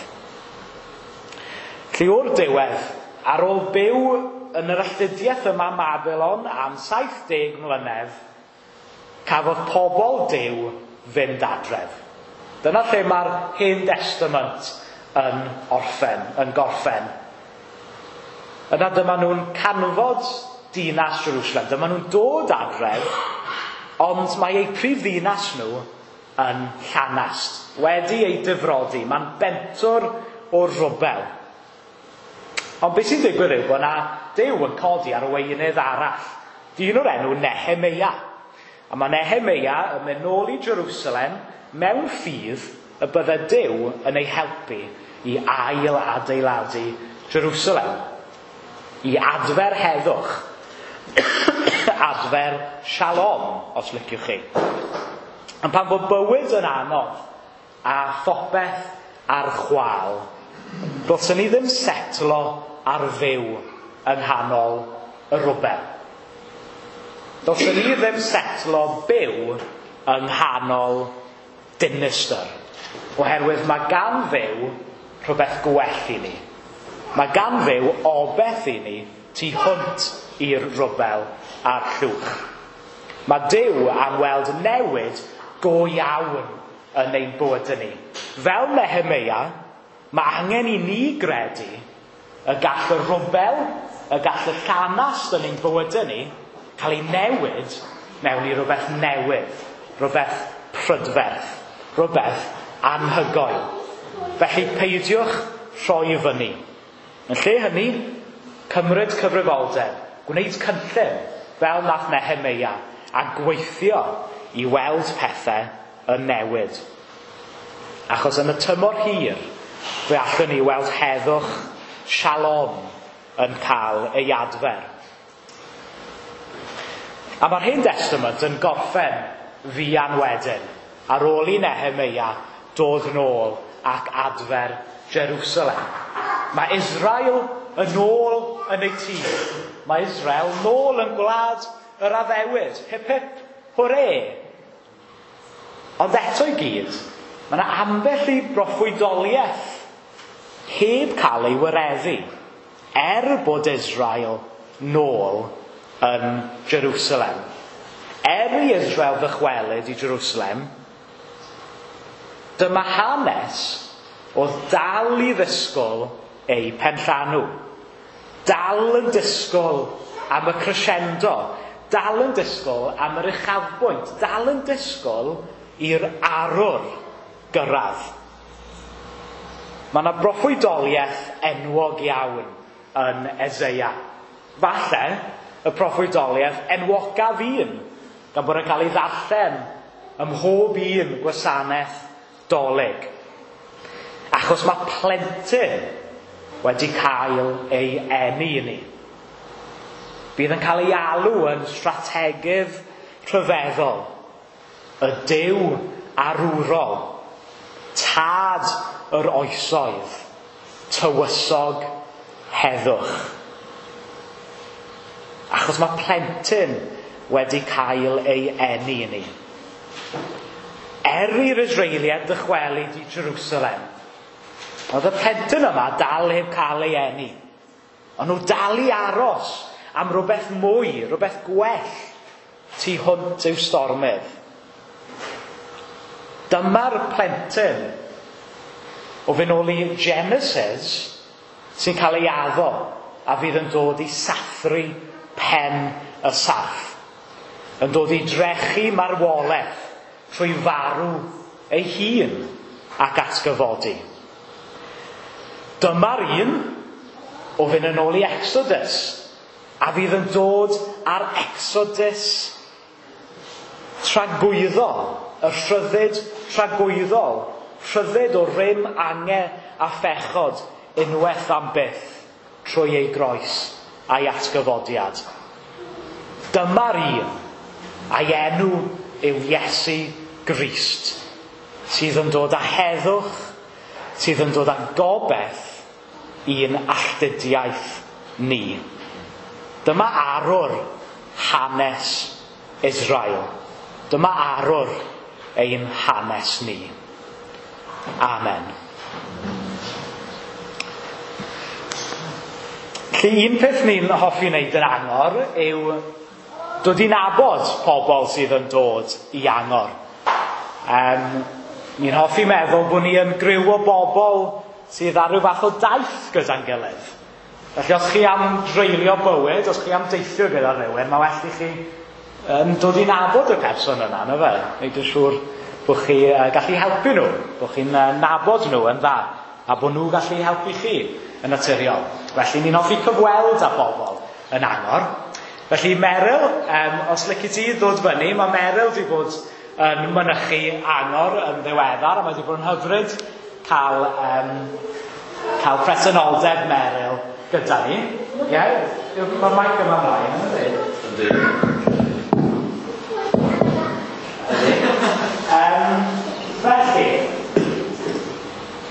Felly o'r diwedd, ar ôl byw yn yr alltudiaeth yma Babylon am 70 mlynedd, cafodd pobl Duw fynd adref. Dyna lle mae'r Hen Testament yn gorffen. Yna dyma nhw'n canfod dinas Jerusalem. Dyma nhw'n dod adref, ond mae eu prif ddinas nhw yn Llanast, wedi ei difrodi. Mae'n bentwr o rwbel. Ond beth sy'n digwydd yw bod yna Duw yn codi ar weinydd arall. Dyn o'r enw Nehemia. A mae Nehemia yn mynd nôl i Jerusalem mewn ffydd y bydde Duw yn ei helpu i ail adeiladu Jerusalem. I adfer heddwch. Adfer shalom, os liciwch chi. Ond pan fod bywyd yn anodd a phopeth ar chwâl, dylsyn ni ddim setlo ar fyw yng nghanol y rwbel. Dylsyn ni ddim setlo byw yng nghanol dinistyr, oherwydd mae gan fyw rhywbeth gwell i ni. Mae gan fyw obeth i ni tu hwnt i'r rwbel a'r llwch. Mae Duw am weld newid go iawn yn ein bywydau ni. Fel Nehemia, mae angen i ni gredu y gall y rwbel, y gall y llanast yn ein bywydau ni cael ei newid mewn i rhywbeth newydd, rhywbeth prydferth, rhywbeth anhygoel. Felly peidiwch rhoi fyny. Yn lle hynny, cymryd cyfrifoldeb, gwneud cynllun fel nath Nehemia a gweithio i weld pethau yn newid. Achos yn y tymor hir, fe allwn ni weld heddwch shalom yn cael ei adfer. A mae'r Hen Testament yn gorffen fuan wedyn, ar ôl i Nehemia dod nôl ac adfer Jerusalem. Mae Israel yn ôl yn ei tŷ. Mae Israel nôl yn gwlad yr addewid. Hip hip, hwre! Ond eto i gyd, mae yna ambell i broffwydoliaeth heb cael ei wyreddu, bod Israel nôl yn Jerusalem. I Israel ddychwelyd i Jerusalem, dyma hanes oedd dal i ddisgwyl ei penllanw. Dal yn disgwyl am y crescendo, dal yn disgwyl am yr uchafbwynt, dal yn disgwyl i'r arwr gyrraedd. Mae yna broffwydoliaeth enwog iawn yn Eseia. Falle y broffwydoliaeth enwocaf un, gan bod yn cael ei ddarllen ym mhob un gwasanaeth dolig. Achos mae plentyn wedi cael ei eni i ni. Bydd yn cael ei alw yn strategedd rhyfeddol, y Duw arwrol, tad yr oesoedd, tywysog heddwch. Achos mae plentyn wedi cael ei eni i ni. I'r Israeliad ddychwelyd i Jerusalem, oedd y plentyn yma dal heb cael ei eni. Ond nhw dal i aros am rhywbeth mwy, rhywbeth gwell, tu hwnt i'w stormydd. Dyma'r plentyn o fynd ôl i Genesis sy'n cael ei addo a fydd yn dod i sathru pen y saff. Yn dod i drechu marwolaeth trwy farw ei hun ac atgyfodi. Dyma'r un o fynd yn ôl i Exodus a fydd yn dod ar Exodus tragwyddol, y rhyddid tragwyddol, rhyddid o rym ange a phechod unwaith am byth trwy ei groes a'i atgyfodiad. Dyma'r un a'i enw yw Iesu Grist, sydd yn dod â heddwch, sydd yn dod â gobeth i'n alltudiaeth ni. Dyma arwr hanes Israel. Dyma arwr ein hanes ni. Amen. Felly un peth ni'n hoffi wneud yn Angor yw dod i nabod pobl sydd yn dod i Angor. Ni'n hoffi meddwl bod ni yn griw o bobl sydd ar ryw fath o daith gyda'n gilydd. Felly os chi am dreulio bywyd, os chi am deithio gyda rhywun, mae well i chi dod i nabod y person yna, na fe? Neud yn siŵr bod chi gallu helpu nhw, bod chi'n nabod nhw yn dda, a bod nhw gallu helpu chi yn naturiol. Felly ni'n hoffi cyfweld â bobl yn Angor. Felly Meryl, os lici ti ddod fyny, mae Meryl wedi bod yn mynychu Angor yn ddiweddar, a mae wedi bod yn hyfryd cael presenoldeb Meryl gyda ni. Ie? Mae'r mic yma mlaen, yn ydy? Felly,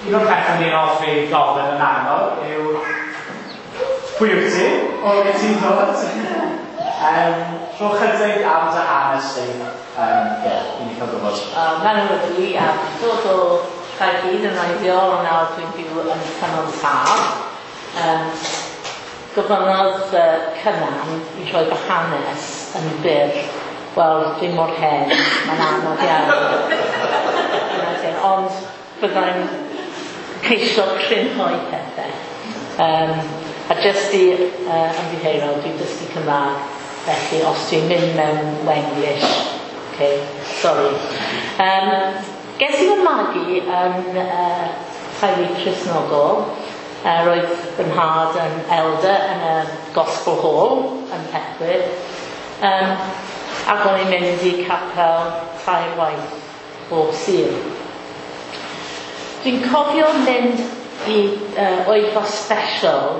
Un o'r pethau ni'n offi gofyn yn aml yw pwy wyt ti? O beth ti'n dod? Rho chydig am dy hanes ti. I ni cael gwybod. Mae'n ydw i a dod o Caerdydd yn oeddiol, ond nawr dwi'n byw yn Canol Fab. Gofynodd Cynan i roi fy hanes yn byr. Wel, dwi'n mor hen, mae'n anodd iawn. Ond byddai'n ceisio crynhoi pethau. A jyst i ymddiheuro, dwi'n dysgu Cymraeg, felly os dwi'n mynd mewn Wenglish, okay, sorry. Ges i fy magu yn Caerdydd Cristnogol, roedd fy nhad yn elder yn y Gospel Hall yn Epwyr, ac o'n i'n mynd i capel tair waith bob Sul. Dwi'n cofio mynd i Wyddfa Special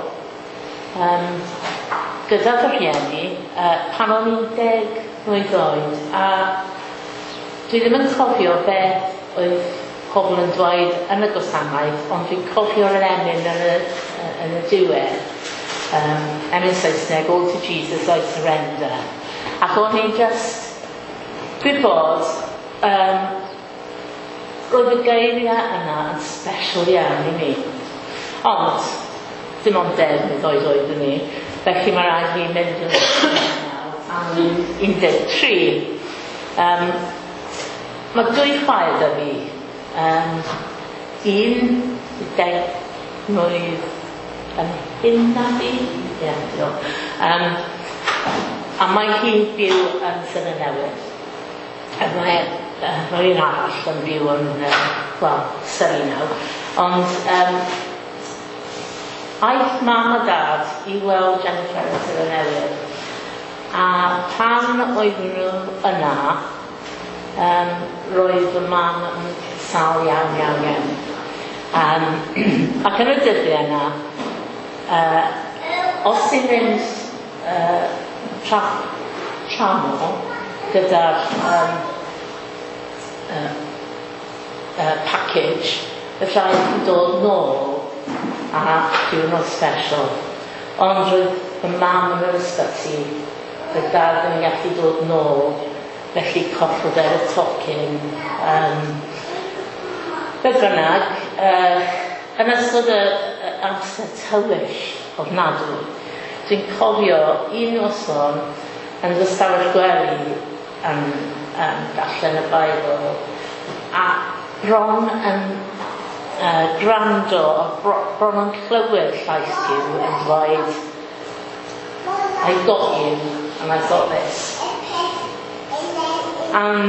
gyda fy rhieni pan o'n i'n 10 mlwydd oed, a dwi ddim yn cofio beth oedd pobl yn dweud yn y gwasanaeth, ond dwi'n cofio'r emyn yn y diwedd, emyn Saesneg, All to Jesus I Surrender, ac o'n i'n just gwybod roedd y geiriau yna yn special iawn i mi. Ond, dim ond 10 mlwydd oedden ni, felly mae rhaid i mynd yn am 13. Mae 2 chwaer da fi. Un 10 mlwydd yn hyn na fi. A mae hi'n byw yn Sydd Newydd. A mae un arall yn byw yn, Surrey nawr. Ond aeth mam a dad i weld Jennifer yn Sydd Newydd. A pan oedden nhw yna, roedd fy mam yn sal iawn. Ac yn y dyddiau yna, os ti'n mynd tramor gyda'r package, y rhaid yn dod nôl a diwrnod special. Ond roedd fy mam yn yr ysbyty, roedd dad yn gallu dod nôl, felly collwyd y tocyn. Beth bynnag, yn ystod y amser tywyll ofnadwy, dwi'n cofio un noson yn fy stafell gwely yn darllen y Beibl, a bron yn gwrando, bron yn clywed llais Duw yn dweud, I got you and I got this. And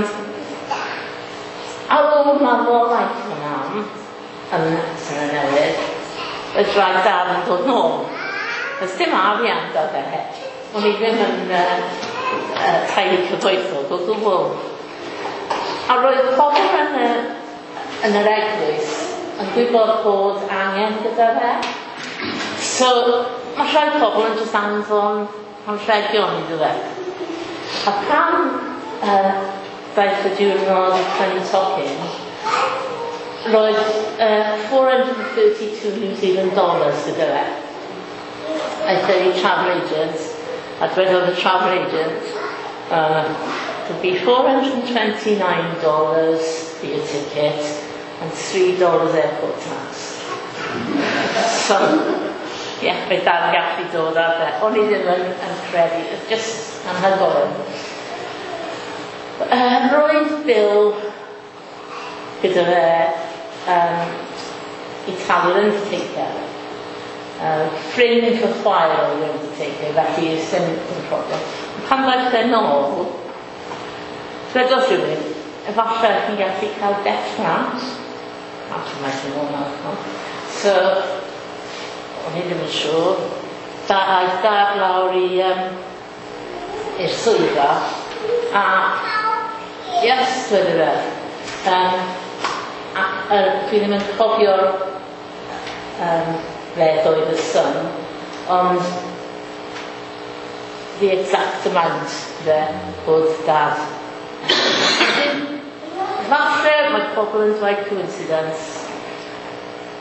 ar ôl marwolaeth fy mam yn Sydd Newydd, oedd rhaid dad yn dod nôl. Ys dim arian da fe. O'n i ddim yn teulu cyfoethog o gwbl. A roedd pobl yn yr eglwys yn gwybod bod angen gyda fe. So, mae rhai pobl yn just anfon anrhegion iddo fe. A pan daeth y diwrnod i prynu tocyn, roedd $432 New Zealand gyda fe. Aeth i travel agent, a dwedodd y travel agent, it'll be $429 for your ticket and $3 airport tax. So, fe dal gallu dod ar fe. O'n I ddim yn credu, just anhygoel. Roedd Bill gyda fe Italian undertaker. Ffrind fy chwaer oedd yn undertaker, felly ys dim problem. Pan ddaeth e nôl, dwedodd rhywun, efallai chi'n gallu cael death grant. After mae sy'n ôl nawr. So, o'n I ddim yn siŵr. Aeth dad lawr i'r swyddfa, a yes, dwedodd fe. Dwi ddim yn cofio'r beth oedd y sum, ond the exact amount fe oedd dad. Falle mae pobl yn dweud coincidence,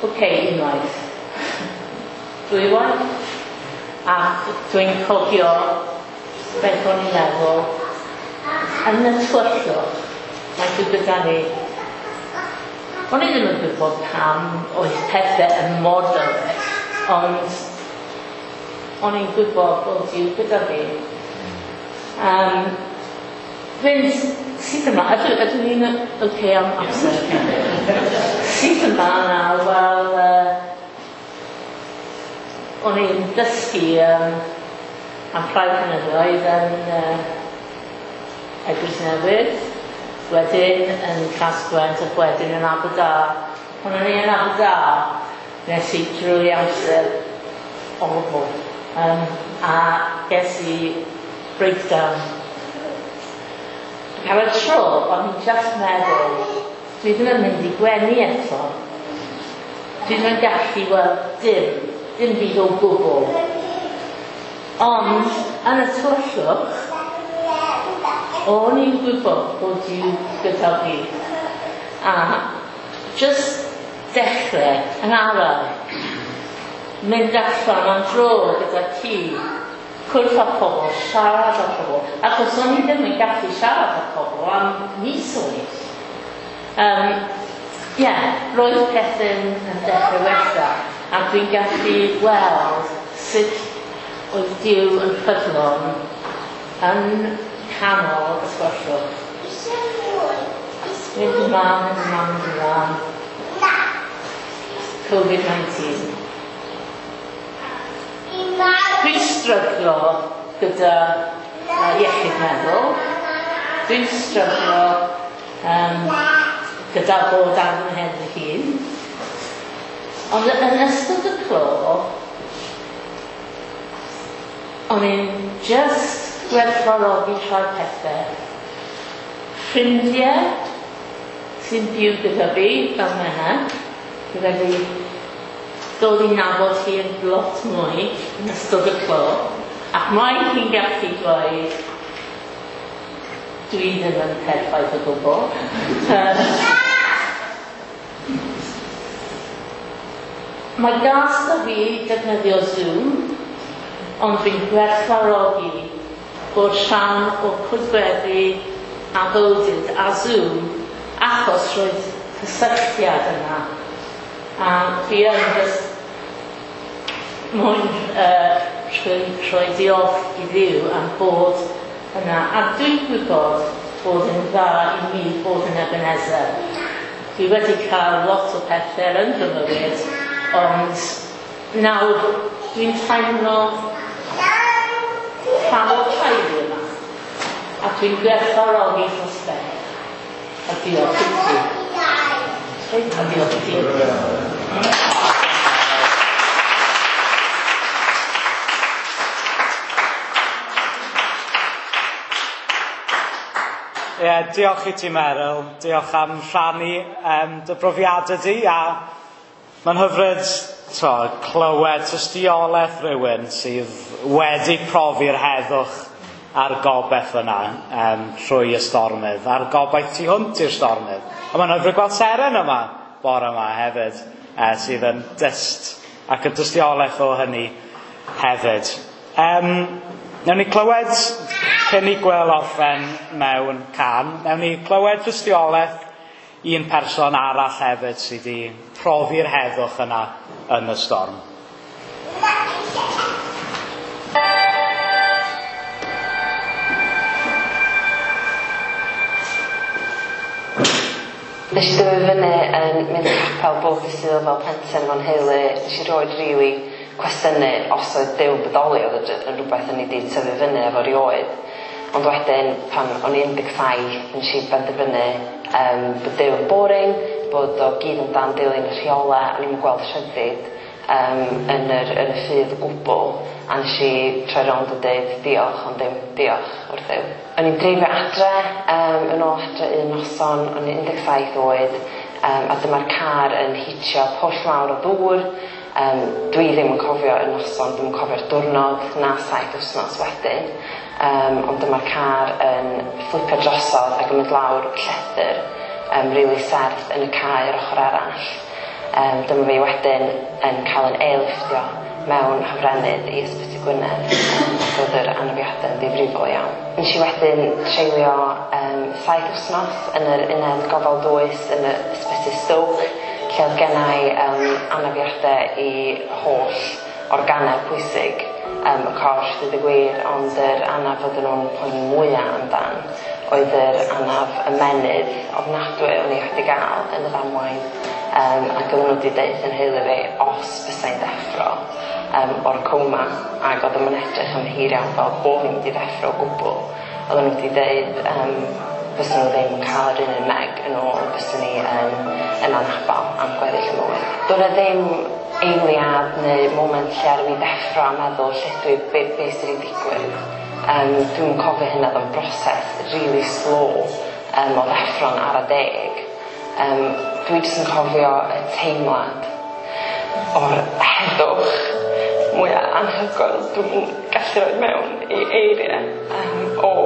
unwaith. Dwywaith. Ac dwi'n cofio beth o'n i'n meddwl yn y tywyllwch. Mae dwi'n gyda ni. O'n i ddim yn gwybod pam oedd pethau yn modern, ond o'n i'n gwybod bod Duw gyda fi. Fynd sydd yma, ydw ni'n oce am amser? Sydd yma nawr, wel, o'n i'n dysgu am rhai blynyddoedd yn Eglwys Newydd, wedyn yn Casgwent ac wedyn yn Aberdâr. Ond o'n i yn Aberdâr, nes i drwy amser horrible. A ges i breakdown. Ar y tro, o'n i'n just meddwl, dwi ddim yn mynd i gwenu eto. Dwi ddim yn gallu weld dim byd o gwbl. Ond, yn y tywyllwch, o'n i'n gwybod bod Duw gyda fi. A just dechrau yn arall, mynd allan am dro gyda ci, cwrdd â pobl, siarad â pobl, achos o'n i ddim yn gallu siarad â pobl am misoedd. Roedd pethau'n dechrau wella, a dwi'n gallu weld sut oedd Duw yn ffyddlon yn canol y sgwrswch. Mynd ymlaen. Covid-19. Dwi'n stryglo gyda iechyd meddwl. Dwi'n stryglo gyda bod ar fy mhen fy hun. Ond yn ystod y clo, o'n i'n just gwerthfawrogi rhai pethau. Ffrindiau sy'n byw gyda fi, fel Menna, gyda fi dod i nabod hi yn lot mwy yn ystod y clo, ac mae hi'n gallu dweud dwi ddim yn perffaith o gwbl. Mae gas da fi defnyddio Zoom, ond fi'n gwerthfawrogi bod rhan o cwrdd-weddi a fywyd a Zoom achos roedd cysylltiad yna. A fi yn just mwyn rhoi diolch i Dduw am bod yna. A dwi'n gwybod bod yn dda i mi bod yn Ebenezer. Dwi wedi cael lot o pethau yn fy mywyd, ond nawr dwi'n teimlo rhan o'r teulu yma. A dwi'n gwerthfawrogi dros beth. A diolch i ti. A diolch i ti. Diolch i ti, Meryl. Diolch am rhannu dy brofiadau di, a mae'n hyfryd clywed tystiolaeth rhywun sydd wedi profi'r heddwch a'r gobaith yna trwy y stormydd, a'r gobaith tu hwnt i'r stormydd. A mae'n hyfryd gweld Seren yma bore yma hefyd, sydd yn dyst, ac yn tystiolaeth o hynny hefyd. Newn ni clywed, cyn i Gwyl orffen mewn can, newn ni clywed tystiolaeth un person arall hefyd sydd wedi profi'r heddwch yna yn y storm. Nes i dyfu fyny yn mynd i capel bob dydd fel plentyn fo'n heulu. Nes i roed rili cwestiynu os oedd Duw bodoli, oedd yn rhywbeth yn ei di tyfu fyny efo rioed. Ond wedyn, pan o'n i 17, nes i benderfynu bod Duw yn boring, bod o gyd yn dan dilyn y rheola, o'n i'n gweld rhyddid yn y ffydd o gwbl, a nes i troi rownd a dweud diolch, ond dim diolch wrth Duw. O'n i'n dreifio adre, yn ôl adre un noson, o'n i'n 17 oed, a dyma'r car yn hitio pwll mawr o ddŵr. Dwi ddim yn cofio y noson, ddim yn cofio'r diwrnod na 7 wythnos wedyn, ond dyma'r car yn fflipio drosodd ac yn mynd lawr llethr, rili serth yn y cae ar ochr arall. Dyma fi wedyn yn cael yn eilifftio mewn hafrennydd i Ysbyty Gwynedd, oedd yr anafiadau yn ddifrifol iawn. Nes i wedyn treulio 7 wythnos yn yr uned gofal dwys yn y Ysbyty Stoke, lle oedd gennau anafiadau i holl organau pwysig y corff, dweud y gwir, ond yr anaf oedden nhw'n poeni mwyaf amdan oedd yr anaf ymenydd ofnadwy o'n i wedi gael yn y ddamwain, ac oedden nhw wedi deud yn heulu fi os bysai'n deffro o'r coma, ac oedden nhw'n edrych yn hir iawn fel bod fi'n wedi deffro o gwbl. Oedden nhw wedi deud bysyn nhw ddim yn cael yr un yn meg yn ôl, bysyn ni yn anhabal am gweddill y mywyd. Doedd na ddim eiliad neu moment lle ar fi ddeffro a meddwl lle be sydd wedi digwydd. Dwi'n cofio hynny oedd yn broses really slow o ddeffro'n ar y deg. Dwi jyst yn cofio y teimlad o'r heddwch mwyaf anhygoel dwi'n gallu rhoi mewn i eiriau o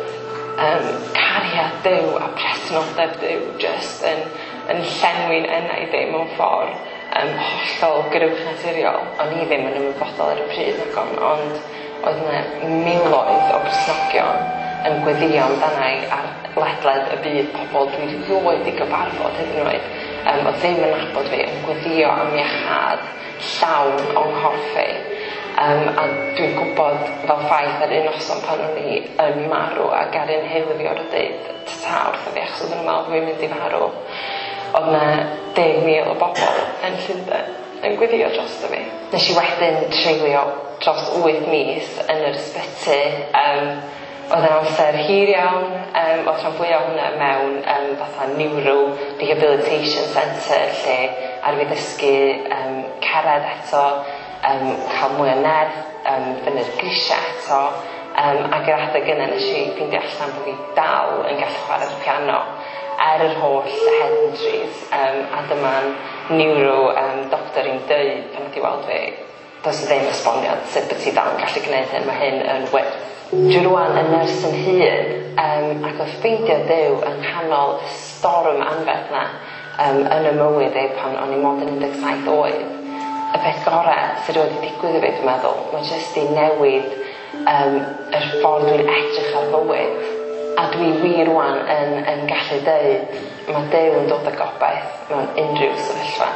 cariad Duw a presenoldeb Duw jyst yn llenwi'n enau fi mewn ffordd hollol grywch naturiol. O'n i ddim yn ymwybodol ar y pryd ond oedd yna miloedd o Gristnogion yn gweddio amdanau ar ledled y byd, pobl dwi rioed i gyfarfod hyd yn oed oedd ddim yn nabod fi yn gweddio am iachad llawn o'n nghorff fi. A dwi'n gwybod fel ffaith ar un noson pan o'n i yn marw ac ar un heulu fi o'r dweud tata wrtho fi achos oedd yn meddwl dwi'n mynd i farw. Oedd yna 10,000 o bobl yn Llundain yn gweddio drosto fi. Nes i wedyn treulio dros 8 mis yn yr ysbyty. Oedd yn amser hir iawn, oedd rhan fwyaf hwnna mewn fatha Neuro Rehabilitation Centre lle ar fi ddysgu cered eto, cael mwy o nerth, fyny'r grisiau eto, ac yr adeg yna nes i ffeindio allan bod fi dal yn gallu chwarae'r piano yr holl head injuries, a dyma'n neuro doctor i'n dweud pan wedi weld fi does ddim esboniad sut bod ti dal yn gallu gwneud hyn, mae hyn yn wyrth. Dwi rwan yn nyrs yn hyn ac oedd ffeindio Duw yn nghanol y storm anferth na yn y mywyd pan o'n i mond yn 17 oed. Y peth gorau sydd wedi digwydd i fi, dwi'n meddwl, mae jyst i newid yr ffordd dwi'n edrych ar fywyd. A dwi wir rwan yn gallu dweud mae Duw yn dod â gobaith mewn unrhyw sefyllfa.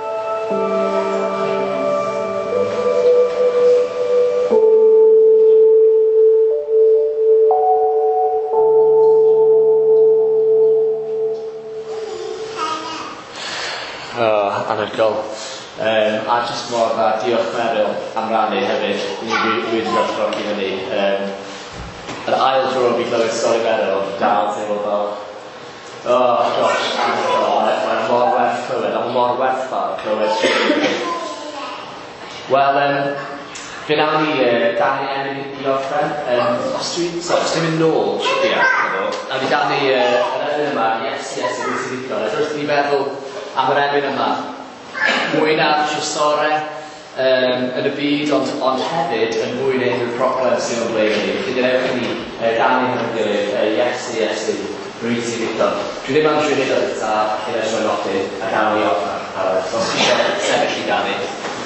Anhygoel. A jyst mor dda, diolch Meryl am rannu hefyd. Ni'n wedi gwerthfawrogi hynny. Yr ail dro fi glywed stori Meryl, dal teimlo fel gosh, mae'n mor werth clywed, a mor werthfawr clywed. Wel, fe nawn ni Dani Emyn i orffen. Os dwi'n mynd nôl, a fi gael ni yr Emyn yma, yes, i bwysig ddigon. Wrth ni feddwl am yr Emyn yma, mwy na trwsore yn y byd, ond hefyd yn mwy na unrhyw problem sy'n o'n bleid ni. Felly dynewch ni Dani hyn yn gilydd, Iesu, bwysig ddigon. Dwi ddim am drwy'n neud o cyn eisiau nodi, a gael ni orffen. Os chi eisiau sefyll i Dani.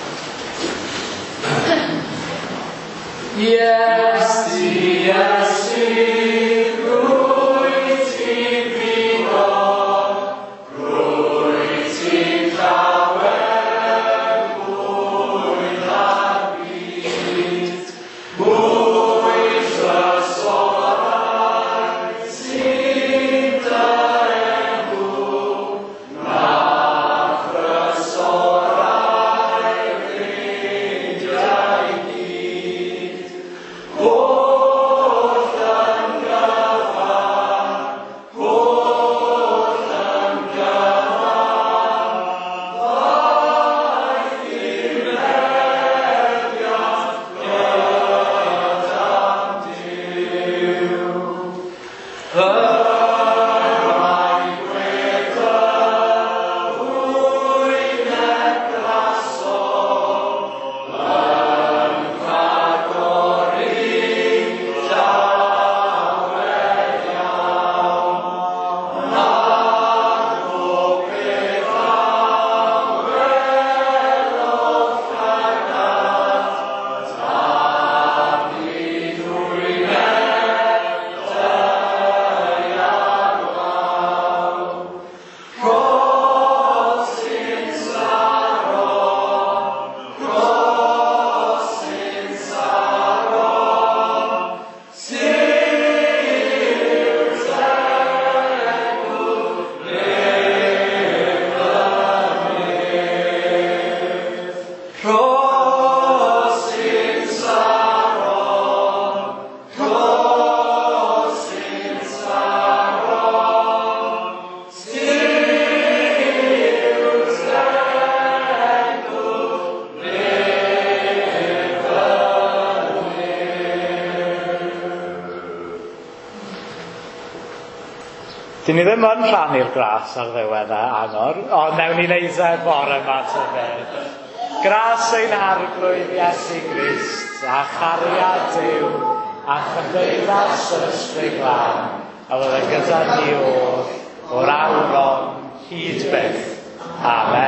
Iesu, Iesu, rwyt ti'n ddigon, rwyt ti'n llawer, bwyd ar byd, bwyd trysorau, sy'n enw, na trysorau ffrindiau gyd. O Dyn ni ddim yn rhannu'r gras ar ddiwedd Angor, ond newn ni wneud bore yma tybed. Gras ein arglwydd Iesu Grist, a chariad Duw, a chymdeithas yr ysbryd glân, a fydde gyda ni o'r awron hyd byth. Amen.